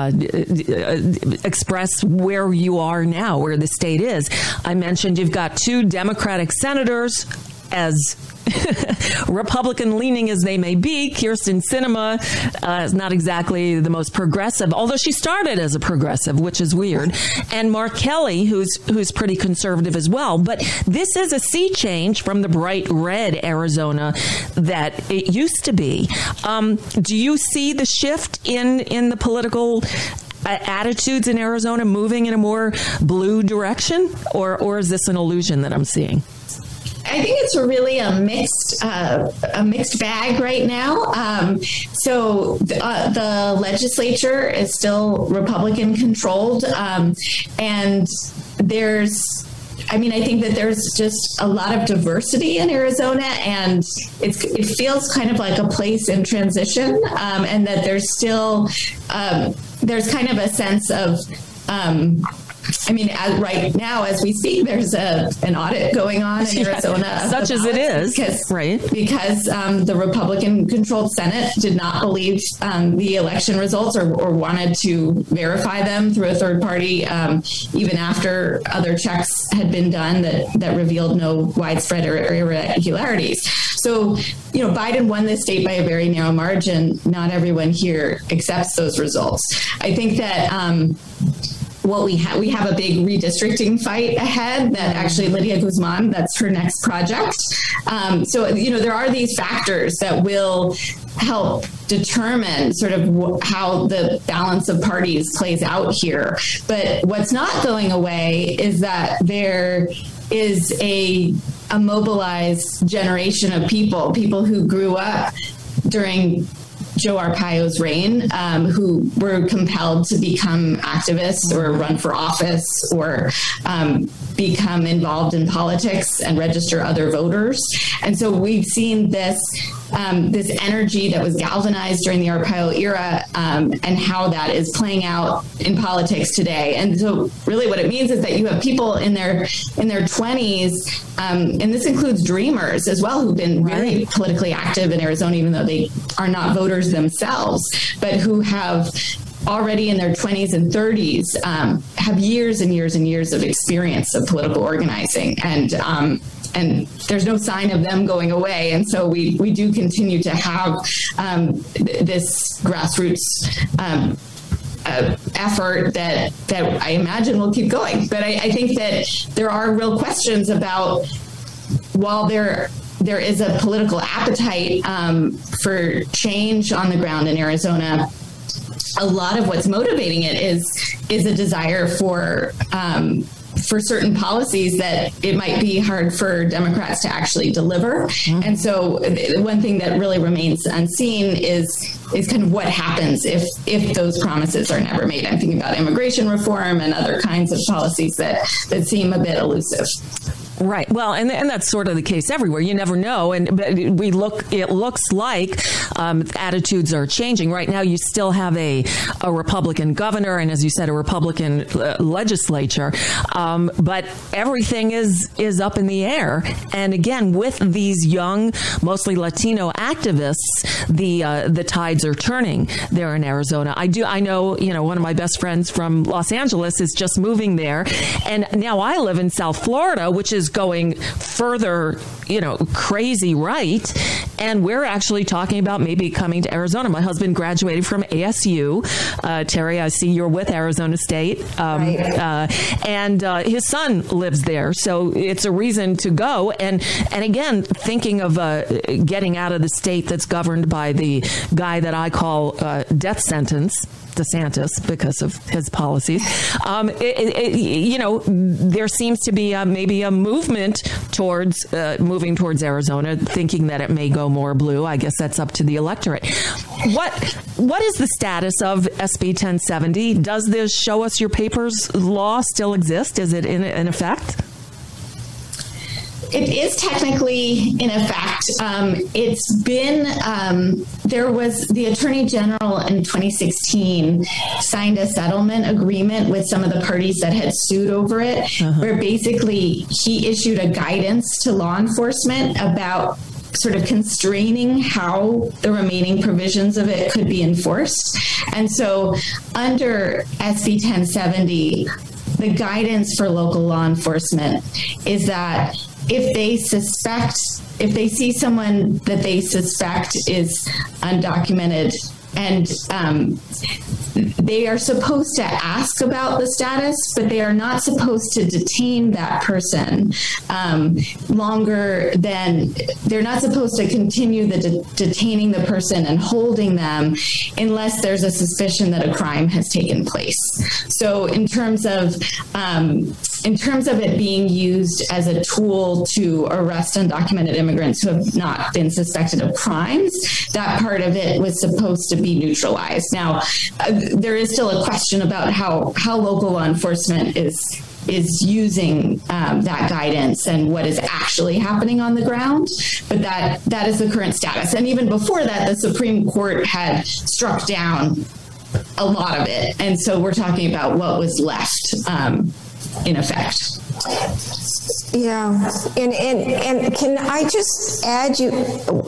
express where you are now, where the state is. I mentioned you've got 2 Democratic senators, as Republican-leaning as they may be. Kyrsten Sinema is not exactly the most progressive, although she started as a progressive, which is weird. And Mark Kelly, who's pretty conservative as well. But this is a sea change from the bright red Arizona that it used to be. Do you see the shift in the political attitudes in Arizona moving in a more blue direction, or is this an illusion that I'm seeing? I think it's really a mixed bag right now. So the legislature is still Republican controlled, and I think that there's just a lot of diversity in Arizona, and it feels kind of like a place in transition, and that there's still there's kind of a sense of right now, as we speak, there's an audit going on in Arizona. Such as it is. Because the Republican-controlled Senate did not believe the election results or wanted to verify them through a third party, even after other checks had been done that revealed no widespread irregularities. So, Biden won this state by a very narrow margin. Not everyone here accepts those results. I think that we have a big redistricting fight ahead that actually Lydia Guzman, that's her next project. So there are these factors that will help determine sort of how the balance of parties plays out here. But what's not going away is that there is a mobilized generation of people who grew up during Joe Arpaio's reign, who were compelled to become activists or run for office or become involved in politics and register other voters. And so we've seen this energy that was galvanized during the Arpaio era, and how that is playing out in politics today. And so really what it means is that you have people in their 20s, and this includes dreamers as well, who've been really politically active in Arizona, even though they are not voters themselves, but who have already in their 20s and 30s have years and years and years of experience of political organizing. And there's no sign of them going away. And so we do continue to have this grassroots effort that I imagine will keep going. But I think that there are real questions about, while there is a political appetite for change on the ground in Arizona, a lot of what's motivating it is a desire for for certain policies that it might be hard for Democrats to actually deliver. Mm-hmm. And so one thing that really remains unseen is kind of what happens if those promises are never made. I'm thinking about immigration reform and other kinds of policies that seem a bit elusive. Right. Well, and that's sort of the case everywhere. You never know. But it looks like attitudes are changing. Right now, you still have a Republican governor and, as you said, a Republican legislature. But everything is up in the air. And again, with these young, mostly Latino activists, the tides are turning there in Arizona. I know, one of my best friends from Los Angeles is just moving there. And now I live in South Florida, which is going further, crazy right. And we're actually talking about maybe coming to Arizona. My husband graduated from ASU. Terry, I see you're with Arizona State. Right. And his son lives there. So it's a reason to go. And again, thinking of getting out of the state that's governed by the guy that I call death sentence, DeSantis, because of his policies. There seems to be maybe a movement towards moving towards Arizona, thinking that it may go more blue. I guess that's up to the electorate. What is the status of SB 1070? Does this show us your papers law still exist? Is it in effect? It is technically in effect. It's been, there was the Attorney General in 2016 signed a settlement agreement with some of the parties that had sued over it, where basically he issued a guidance to law enforcement about sort of constraining how the remaining provisions of it could be enforced. And so under SB 1070, the guidance for local law enforcement is that if they see someone that they suspect is undocumented and they are supposed to ask about the status, but they are not supposed to detain that person longer than, they're not supposed to continue detaining the person and holding them unless there's a suspicion that a crime has taken place. So in terms of it being used as a tool to arrest undocumented immigrants who have not been suspected of crimes, that part of it was supposed to be neutralized. Now, there is still a question about how local law enforcement is using that guidance and what is actually happening on the ground, but that is the current status. And even before that, the Supreme Court had struck down a lot of it, and so we're talking about what was left in effect. Yeah, and can I just add, you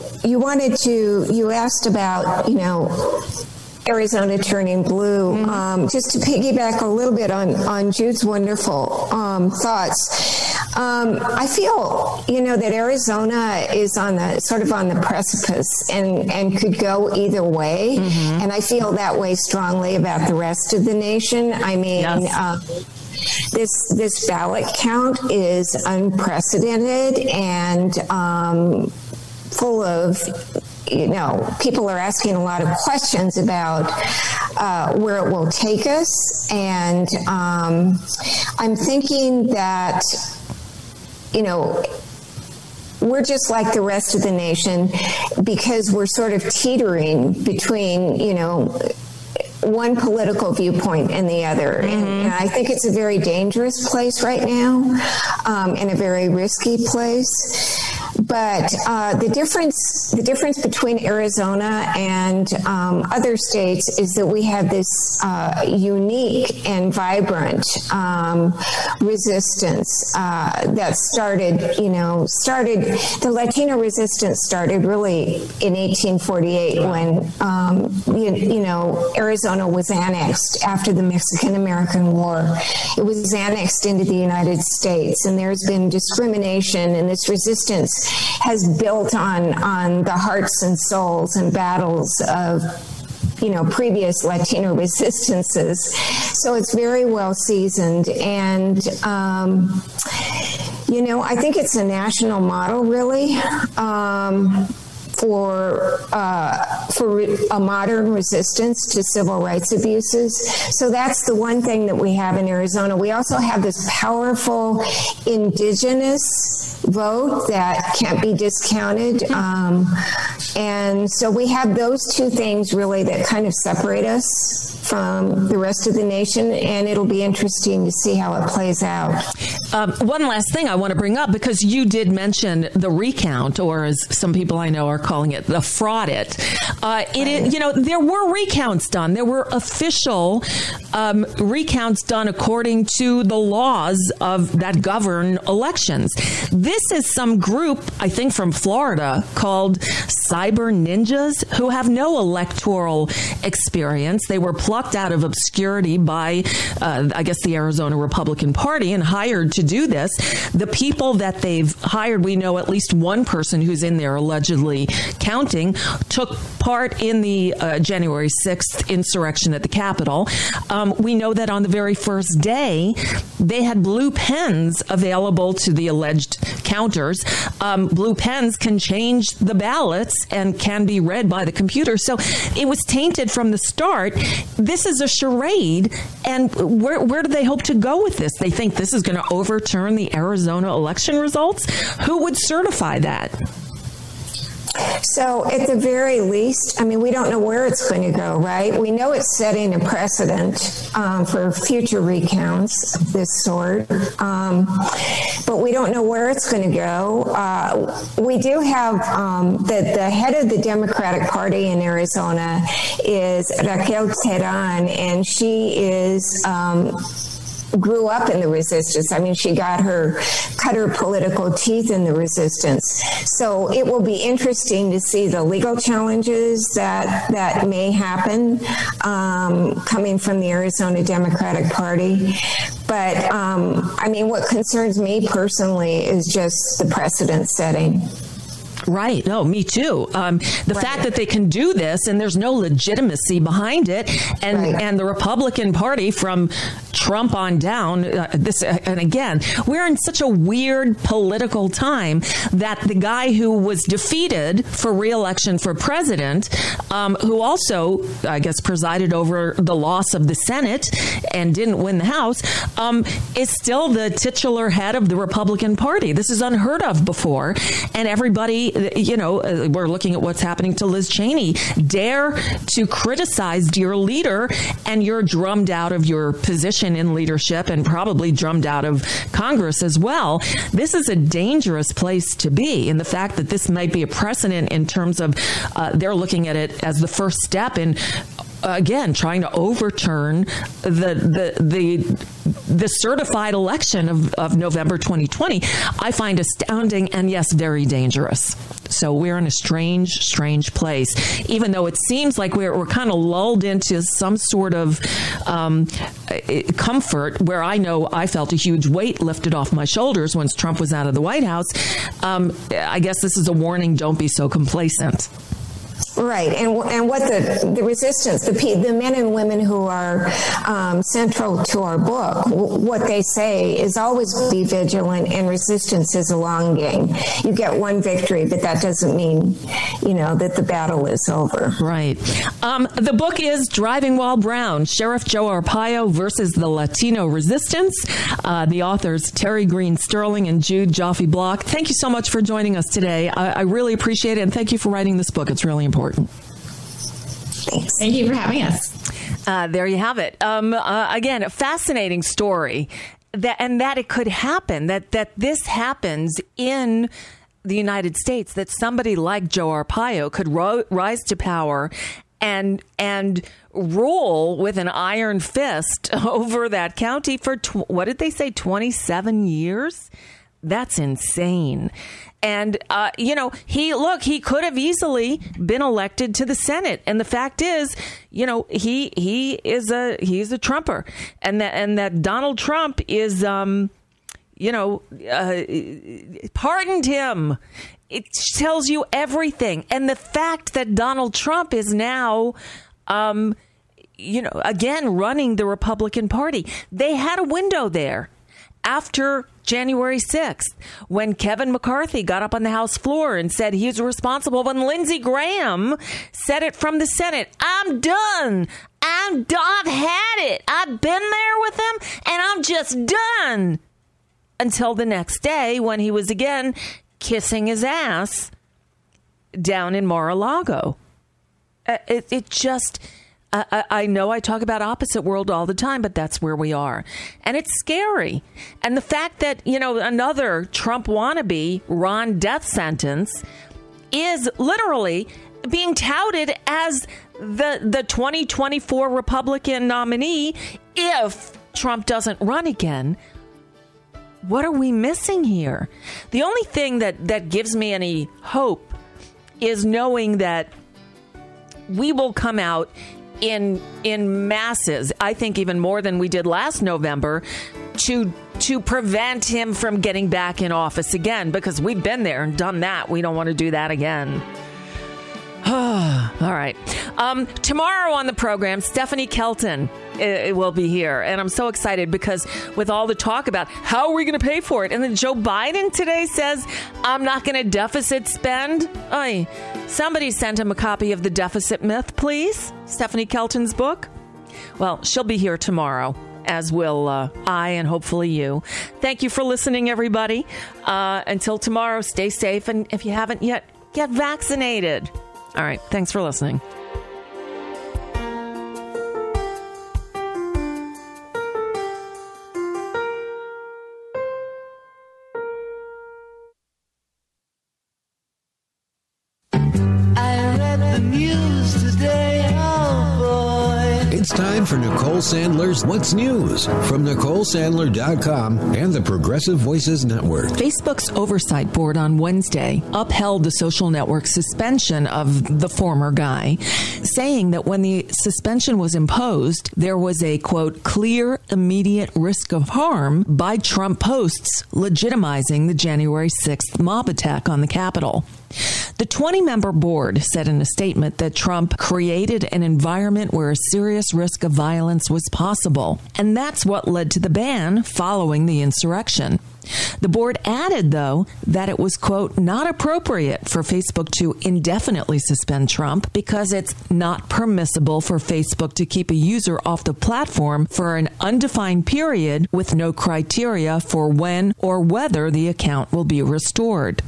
asked about, Arizona turning blue. Just to piggyback a little bit on Jude's wonderful thoughts. I feel, that Arizona is on the precipice and could go either way. Mm-hmm. And I feel that way strongly about the rest of the nation. I mean, yes. This ballot count is unprecedented and full of, people are asking a lot of questions about where it will take us. And I'm thinking that, we're just like the rest of the nation because we're sort of teetering between, one political viewpoint and the other. Mm-hmm. And I think it's a very dangerous place right now, and a very risky place. But the difference between Arizona and other states is that we have this unique and vibrant resistance that started. The Latino resistance started really in 1848 when Arizona was annexed after the Mexican-American War. It was annexed into the United States, and there's been discrimination, and this resistance has built on the hearts and souls and battles of previous Latino resistances. So it's very well seasoned. And, I think it's a national model, really, for a modern resistance to civil rights abuses. So that's the one thing that we have in Arizona. We also have this powerful indigenous vote that can't be discounted. And so we have those two things really that kind of separate us from the rest of the nation, and it'll be interesting to see how it plays out. One last thing I want to bring up, because you did mention the recount, or as some people I know are calling it, the fraudit. There were recounts done. There were official recounts done according to the laws that govern elections. This is some group, I think from Florida, called Cyber Ninjas, who have no electoral experience. They were plucked out of obscurity by, I guess, the Arizona Republican Party and hired to do this. The people that they've hired, we know at least one person who's in there allegedly counting, took part in the January 6th insurrection at the Capitol. We know that on the very first day, they had blue pens available to the alleged counters. Blue pens can change the ballots and can be read by the computer. So it was tainted from the start. This is a charade. And where do they hope to go with this? They think this is going to overturn the Arizona election results? Who would certify that? So at the very least, I mean, we don't know where it's going to go, right? We know it's setting a precedent for future recounts of this sort, but we don't know where it's going to go. We do have the head of the Democratic Party in Arizona is Raquel Teran, and she is grew up in the resistance. I mean, she cut her political teeth in the resistance. So it will be interesting to see the legal challenges that may happen coming from the Arizona Democratic Party. But I mean, what concerns me personally is just the precedent setting. Right. No, me too. The fact that they can do this and there's no legitimacy behind it, and the Republican Party from Trump on down, and again, we're in such a weird political time that the guy who was defeated for re-election for president, who also, I guess, presided over the loss of the Senate and didn't win the House, is still the titular head of the Republican Party. This is unheard of before, and everybody, we're looking at what's happening to Liz Cheney. Dare to criticize your leader, and you're drummed out of your position in leadership and probably drummed out of Congress as well. This is a dangerous place to be. And the fact that this might be a precedent in terms of they're looking at it as the first step in, again, trying to overturn the certified election of November 2020, I find astounding and, yes, very dangerous. So we're in a strange place, even though it seems like we're kind of lulled into some sort of comfort, where I know I felt a huge weight lifted off my shoulders once Trump was out of the White House. I guess this is a warning. Don't be so complacent. Right, and what the resistance, the men and women who are central to our book, what they say is always be vigilant, and resistance is a long game. You get one victory, but that doesn't mean, that the battle is over. Right. The book is Driving While Brown, Sheriff Joe Arpaio versus the Latino Resistance. The authors, Terry Green Sterling and Jude Joffe Block. Thank you so much for joining us today. I really appreciate it, and thank you for writing this book. It's really important. Thanks. Thank you for having us. There you have it. Again, a fascinating story that it could happen, that this happens in the United States, that somebody like Joe Arpaio could rise to power and rule with an iron fist over that county for, what did they say, 27 years? That's insane. And, he could have easily been elected to the Senate. And the fact is, he's a Trumper, and that Donald Trump is, pardoned him. It tells you everything. And the fact that Donald Trump is now, again, running the Republican Party, they had a window there. after January 6th, when Kevin McCarthy got up on the House floor and said he's responsible, when Lindsey Graham said it from the Senate, I'm done. I've had it. I've been there with him, and I'm just done. Until the next day when he was again kissing his ass down in Mar-a-Lago. I know I talk about opposite world all the time, but that's where we are. And it's scary. And the fact that, another Trump wannabe, Ron death sentence, is literally being touted as the 2024 Republican nominee if Trump doesn't run again. What are we missing here? The only thing that gives me any hope is knowing that we will come out in masses, I think even more than we did last November, to prevent him from getting back in office again, because we've been there and done that. We don't want to do that again. All right. Tomorrow on the program, Stephanie Kelton will be here. And I'm so excited because with all the talk about how are we going to pay for it? And then Joe Biden today says, I'm not going to deficit spend. Oy. Somebody send him a copy of The Deficit Myth, please. Stephanie Kelton's book. Well, she'll be here tomorrow, as will I and hopefully you. Thank you for listening, everybody. Until tomorrow, stay safe. And if you haven't yet, get vaccinated. All right. Thanks for listening. It's time for Nicole Sandler's What's News from NicoleSandler.com and the Progressive Voices Network. Facebook's oversight board on Wednesday upheld the social network's suspension of the former guy, saying that when the suspension was imposed, there was a, quote, clear, immediate risk of harm by Trump posts legitimizing the January 6th mob attack on the Capitol. The 20-member board said in a statement that Trump created an environment where a serious risk of violence was possible, and that's what led to the ban following the insurrection. The board added, though, that it was, quote, not appropriate for Facebook to indefinitely suspend Trump because it's not permissible for Facebook to keep a user off the platform for an undefined period with no criteria for when or whether the account will be restored.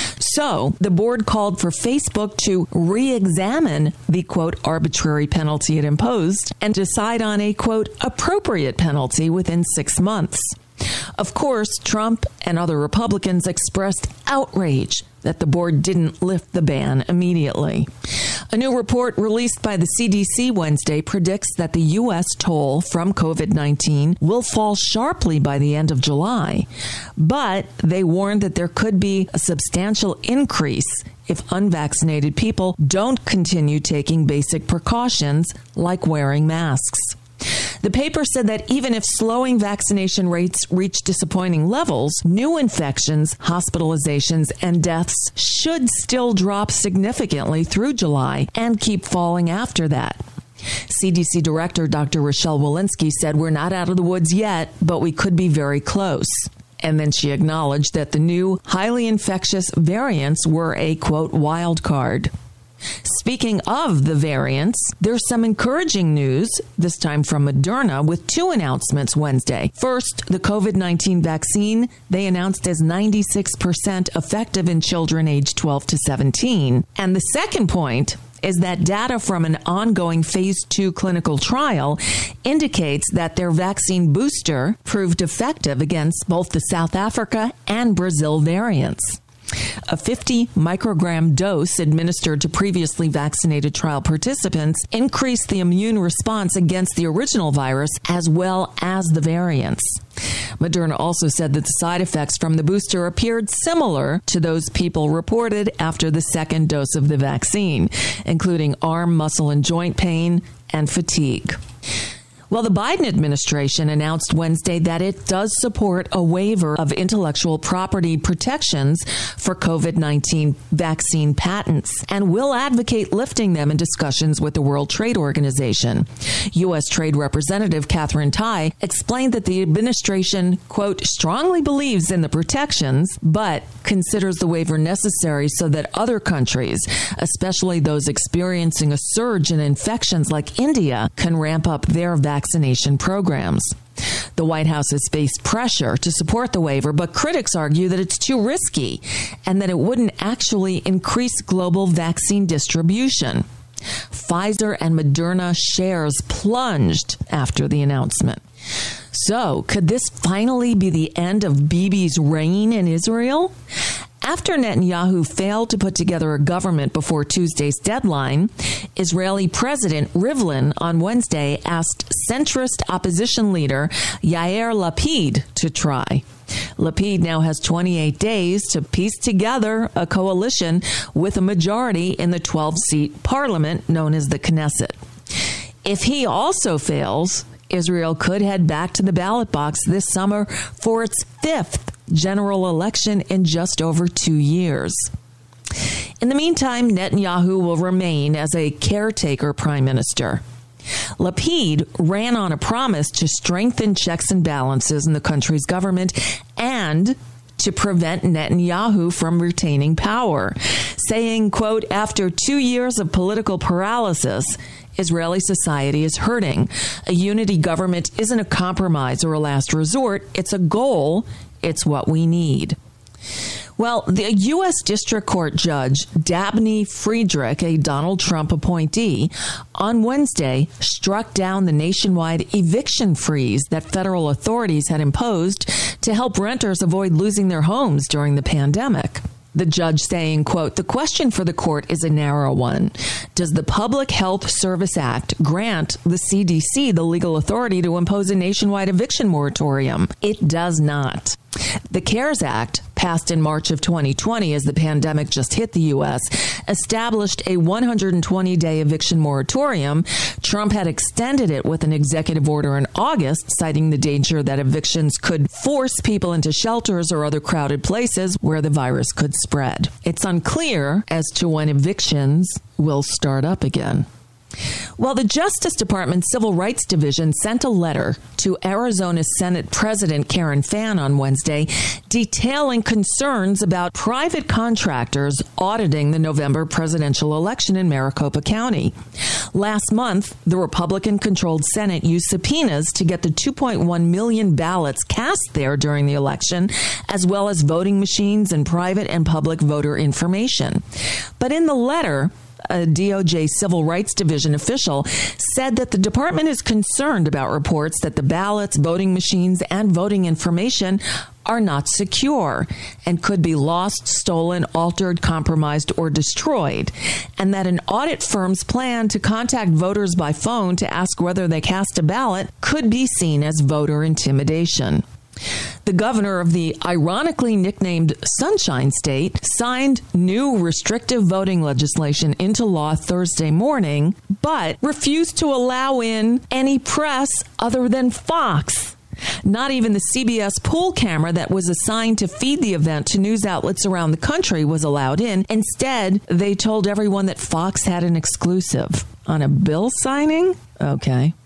So the board called for Facebook to re-examine the, quote, arbitrary penalty it imposed and decide on a, quote, appropriate penalty within 6 months. Of course, Trump and other Republicans expressed outrage that the board didn't lift the ban immediately. A new report released by the CDC Wednesday predicts that the U.S. toll from COVID-19 will fall sharply by the end of July, but they warned that there could be a substantial increase if unvaccinated people don't continue taking basic precautions like wearing masks. The paper said that even if slowing vaccination rates reach disappointing levels, new infections, hospitalizations, and deaths should still drop significantly through July and keep falling after that. CDC Director Dr. Rochelle Walensky said, we're not out of the woods yet, but we could be very close. And then she acknowledged that the new highly infectious variants were a, quote, wild card. Speaking of the variants, there's some encouraging news, this time from Moderna, with 2 announcements Wednesday. First, the COVID-19 vaccine they announced as 96% effective in children aged 12 to 17. And the second point is that data from an ongoing phase 2 clinical trial indicates that their vaccine booster proved effective against both the South Africa and Brazil variants. A 50 microgram dose administered to previously vaccinated trial participants increased the immune response against the original virus as well as the variants. Moderna also said that the side effects from the booster appeared similar to those people reported after the second dose of the vaccine, including arm, muscle, and joint pain and fatigue. Well, the Biden administration announced Wednesday that it does support a waiver of intellectual property protections for COVID-19 vaccine patents and will advocate lifting them in discussions with the World Trade Organization. U.S. Trade Representative Katherine Tai explained that the administration, quote, strongly believes in the protections, but considers the waiver necessary so that other countries, especially those experiencing a surge in infections like India, can ramp up their vaccination programs. The White House has faced pressure to support the waiver, but critics argue that it's too risky and that it wouldn't actually increase global vaccine distribution. Pfizer and Moderna shares plunged after the announcement. So, could this finally be the end of Bibi's reign in Israel? After Netanyahu failed to put together a government before Tuesday's deadline, Israeli President Rivlin on Wednesday asked centrist opposition leader Yair Lapid to try. Lapid now has 28 days to piece together a coalition with a majority in the 12-seat parliament known as the Knesset. If he also fails, Israel could head back to the ballot box this summer for its fifth general election in just over 2 years. In the meantime, Netanyahu will remain as a caretaker prime minister. Lapid ran on a promise to strengthen checks and balances in the country's government and to prevent Netanyahu from retaining power, saying, quote, after 2 years of political paralysis, Israeli society is hurting. A unity government isn't a compromise or a last resort. It's a goal. It's what we need. Well, the U.S. District Court Judge Dabney Friedrich, a Donald Trump appointee, on Wednesday struck down the nationwide eviction freeze that federal authorities had imposed to help renters avoid losing their homes during the pandemic. The judge saying, quote, the question for the court is a narrow one. Does the Public Health Service Act grant the CDC the legal authority to impose a nationwide eviction moratorium? It does not. The CARES Act, passed in March of 2020 as the pandemic just hit the U.S., established a 120-day eviction moratorium. Trump had extended it with an executive order in August, citing the danger that evictions could force people into shelters or other crowded places where the virus could spread. It's unclear as to when evictions will start up again. Well, the Justice Department Civil Rights Division sent a letter to Arizona Senate President Karen Fann on Wednesday detailing concerns about private contractors auditing the November presidential election in Maricopa County. Last month, the Republican-controlled Senate used subpoenas to get the 2.1 million ballots cast there during the election, as well as voting machines and private and public voter information. But in the letter, a DOJ Civil Rights Division official said that the department is concerned about reports that the ballots, voting machines, and voting information are not secure and could be lost, stolen, altered, compromised, or destroyed, and that an audit firm's plan to contact voters by phone to ask whether they cast a ballot could be seen as voter intimidation. The governor of the ironically nicknamed Sunshine State signed new restrictive voting legislation into law Thursday morning, but refused to allow in any press other than Fox. Not even the CBS pool camera that was assigned to feed the event to news outlets around the country was allowed in. Instead, they told everyone that Fox had an exclusive. On a bill signing? Okay.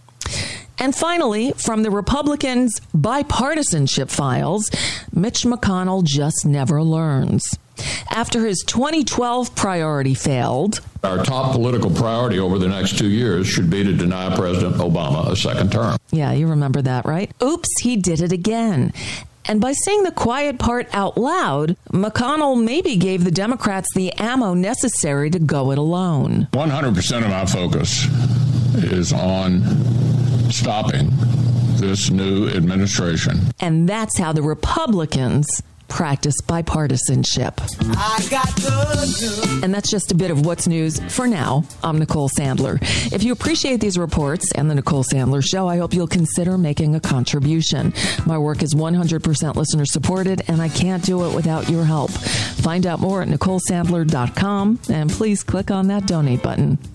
And finally, from the Republicans' bipartisanship files, Mitch McConnell just never learns. After his 2012 priority failed, our top political priority over the next 2 years should be to deny President Obama a second term. Yeah, you remember that, right? Oops, he did it again. And by saying the quiet part out loud, McConnell maybe gave the Democrats the ammo necessary to go it alone. 100% of my focus is on stopping this new administration. And that's how the Republicans practice bipartisanship. I got the news. And that's just a bit of what's news for now. I'm Nicole Sandler. If you appreciate these reports and the Nicole Sandler Show, I hope you'll consider making a contribution. My work is 100% listener supported, and I can't do it without your help. Find out more at NicoleSandler.com, and please click on that donate button.